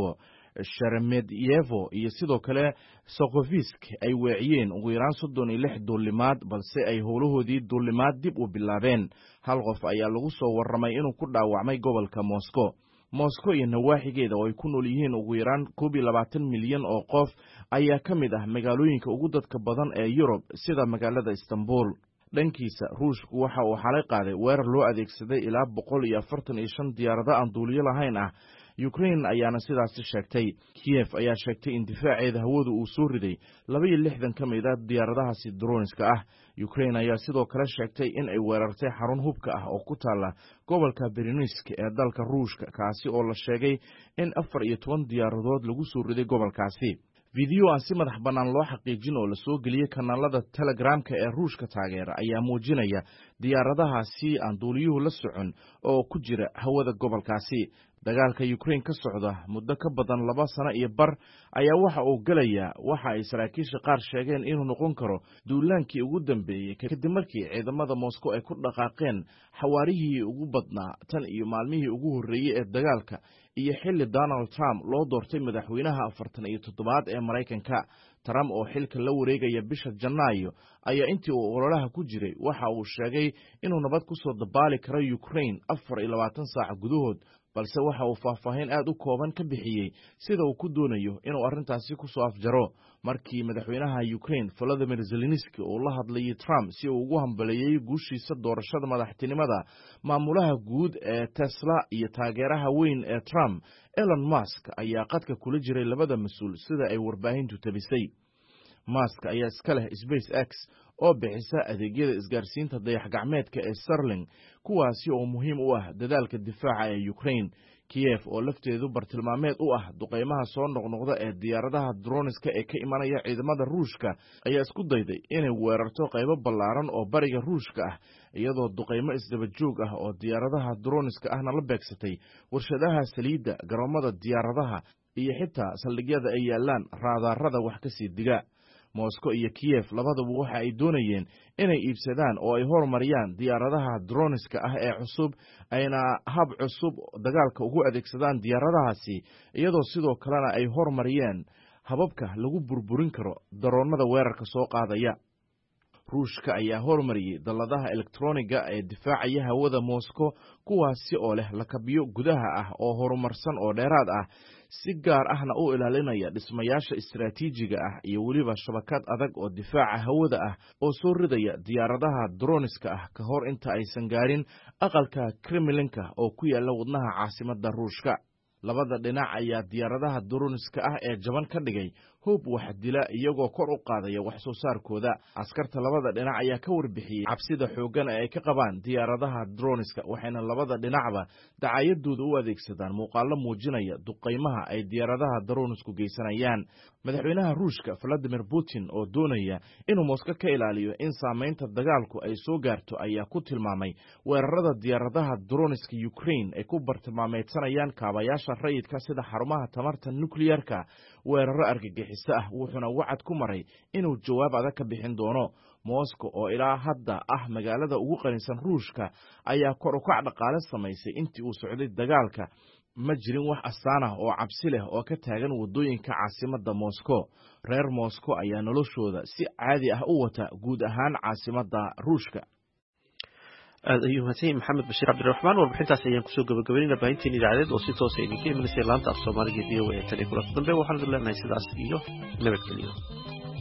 Sheremetyevo iyo sidoo kale Sokovisk ay weeciyeen ugu yaraan soddon iyo lix duulimaad, balse ay howlahoodii duulimaad dib u bilaabeen. hal qof ayaa lagu soo warramay inuu ku dhaawacmay gobolka Moscow. Moscow iyo nawaaxigeeda oo ay ku nool yihiin ugu yaraan koob iyo labaatan milyan oo qof ayaa ka mid ah magaalooyinka ugu dadka badan ee Yurub sida magaalada Istanbul. dhankiisa ruushku waxa uu xalay qaaday weerar loo adeegsaday ilaa boqol iyo afartan iyo shan diyaarado aan duuliyo lahayn ah. Ukraine ayaana sidaasi sheegtay. Kiev ayaa sheegtay in difaaceeda hawadu uu soo riday laba iyo lixdan ka mid ah diyaaradahaasi droniska ah. Ukraine ayaa sidoo kale sheegtay in ay weerartay xarun hubka ah oo ku taala gobolka Bryansk ee dalka Ruushka, kaasi oo la sheegay in afar iyo toban diyaaradood lagu soo riday gobolkaasi. fiideo aan si madax bannaan loo xaqiijin oo la soo geliyey kanaalada Telegramka ee Ruushka taageera ayaa muujinaya diyaaradahaasi aan duuliyuhu la socon oo ku jira hawada gobolkaasi. dagaalka Ukraine ka socda muddo ka badan laba sano iyo bar ayaa waxa uu galayaa waxa ay saraakiisha qaar sheegeen inuu noqon karo duulaankii ugu dambeeyey kadib markii ciidamada Moscow ay ku dhaqaaqeen xawaarihii ugu badnaa tan iyo maalmihii ugu horreeyey ee dagaalka iyo xilli Donald Trump loo doortay madaxweynaha afartan iyo toddobaad ee Mareykanka. Trump oo xilka la wareegaya bisha Janaayo ayaa intii uu ololaha ku jiray waxa uu sheegay inuu nabad ku soo dabaali karo Ukraine afar iyo labaatan saac gudahood, balse waxa uu faahfaahin aad u kooban ka bixiyey sida uu ku doonayo inuu arrintaasi ku soo afjaro. markii madaxweynaha Ukraine Volodymyr Zelensky uu la hadlayay Trump si uu ugu hambaleeyay guushiisa doorashada madaxtinimada, maamulaha guud ee Tesla iyo taageeraha weyn ee Trump Elon Musk ayaa qadka kula jiray labada mas'uul sida ay warbaahintu tabisay. Musk ayaa iska leh SpaceX oo bixisa adeegyada isgaarsiinta dayax-gacmeedka ee Starlink, kuwaasi oo muhiim u ah dadaalka difaaca ee Ukraine. Kiev oo lafteedu bartilmaameed u ah duqeymaha soo noqnoqda ee diyaaradaha droniska ee ka imanaya ciidamada Ruushka ayaa isku dayday inay weerarto qaybo ballaaran oo bariga Ruushka ah, iyadoo duqeymo isdaba joog ah oo diyaaradaha droniska ahna la beegsatay warshadaha saliidda, garoomada diyaaradaha iyo xitaa saldhigyada ay yaalaan raadarada wax ka sii diga. Moscow iyo Kiev labaduba waxa ay doonayeen inay iibsadaan oo ay horumariyaan diyaaradaha droniska ah ee cusub, ayna hab cusub dagaalka ugu adeegsadaan diyaaradahaasi, iyadoo sidoo kalena ay horumariyeen hababka lagu burburin karo daroonada weerarka soo qaadaya. Ruushka ayaa horumariyey dalladaha elektroniga ee difaacaya hawada Moscow, kuwaasi oo leh lakabyo gudaha ah oo horumarsan oo dheeraad ah, si gaar ahna u ilaalinaya dhismayaasha istiraatiijiga ah iyo weliba shabakad adag oo difaaca hawada ah oo soo ridaya diyaaradaha droniska ah ka hor inta aysan gaarin aqalka Kremlinka oo ku yaala wadnaha caasimadda Ruushka. labada dhinac ayaa diyaaradaha droniska ah ee jaban ka dhigay hub wax dila iyagoo kor u qaadaya wax soo saarkooda. askarta labada dhinac ayaa ka warbixiyey cabsida xooggan ee ay ka qabaan diyaaradaha droniska, waxayna labada dhinacba dacayadooda u adeegsadaan muuqaallo muujinaya duqeymaha ay diyaaradaha dronisku geysanayaan. madaxweynaha Ruushka Vladimir Putin oo doonaya inuu Moscow ka ilaaliyo in saamaynta dagaalku ay soo gaarto ayaa ku tilmaamay weerarada diyaaradaha droniska Ukraine ay ku bartilmaameedsanayaan kaabayaasha rayidka sida xarumaha tamarta nuclearka weeraro argagixiso ah, wuxuuna wacad ku maray inuu jawaab adag ka bixin doono. Moscow oo ilaa hadda ah magaalada ugu qanisan Ruushka ayaa kor u kac dhaqaale samaysay intii uu socday dagaalka. ma jirin wax astaan ah oo cabsi leh oo ka taagan wadooyinka caasimadda Moscow. reer Moscow ayaa noloshooda si caadi ah u wata guud ahaan caasimadda Ruushka. aad ayuu mahadsan maxamed bashiir cabdiraxmaan warbixintaas ayaan kusoo gabagabeynayna baahintiin idaacadeed oo si toos ah idinka imanaysa laanta af soomaaliga v o a tan iyo kulanti dambe waxaan idin leenahay sidaas iyo nabadgelyo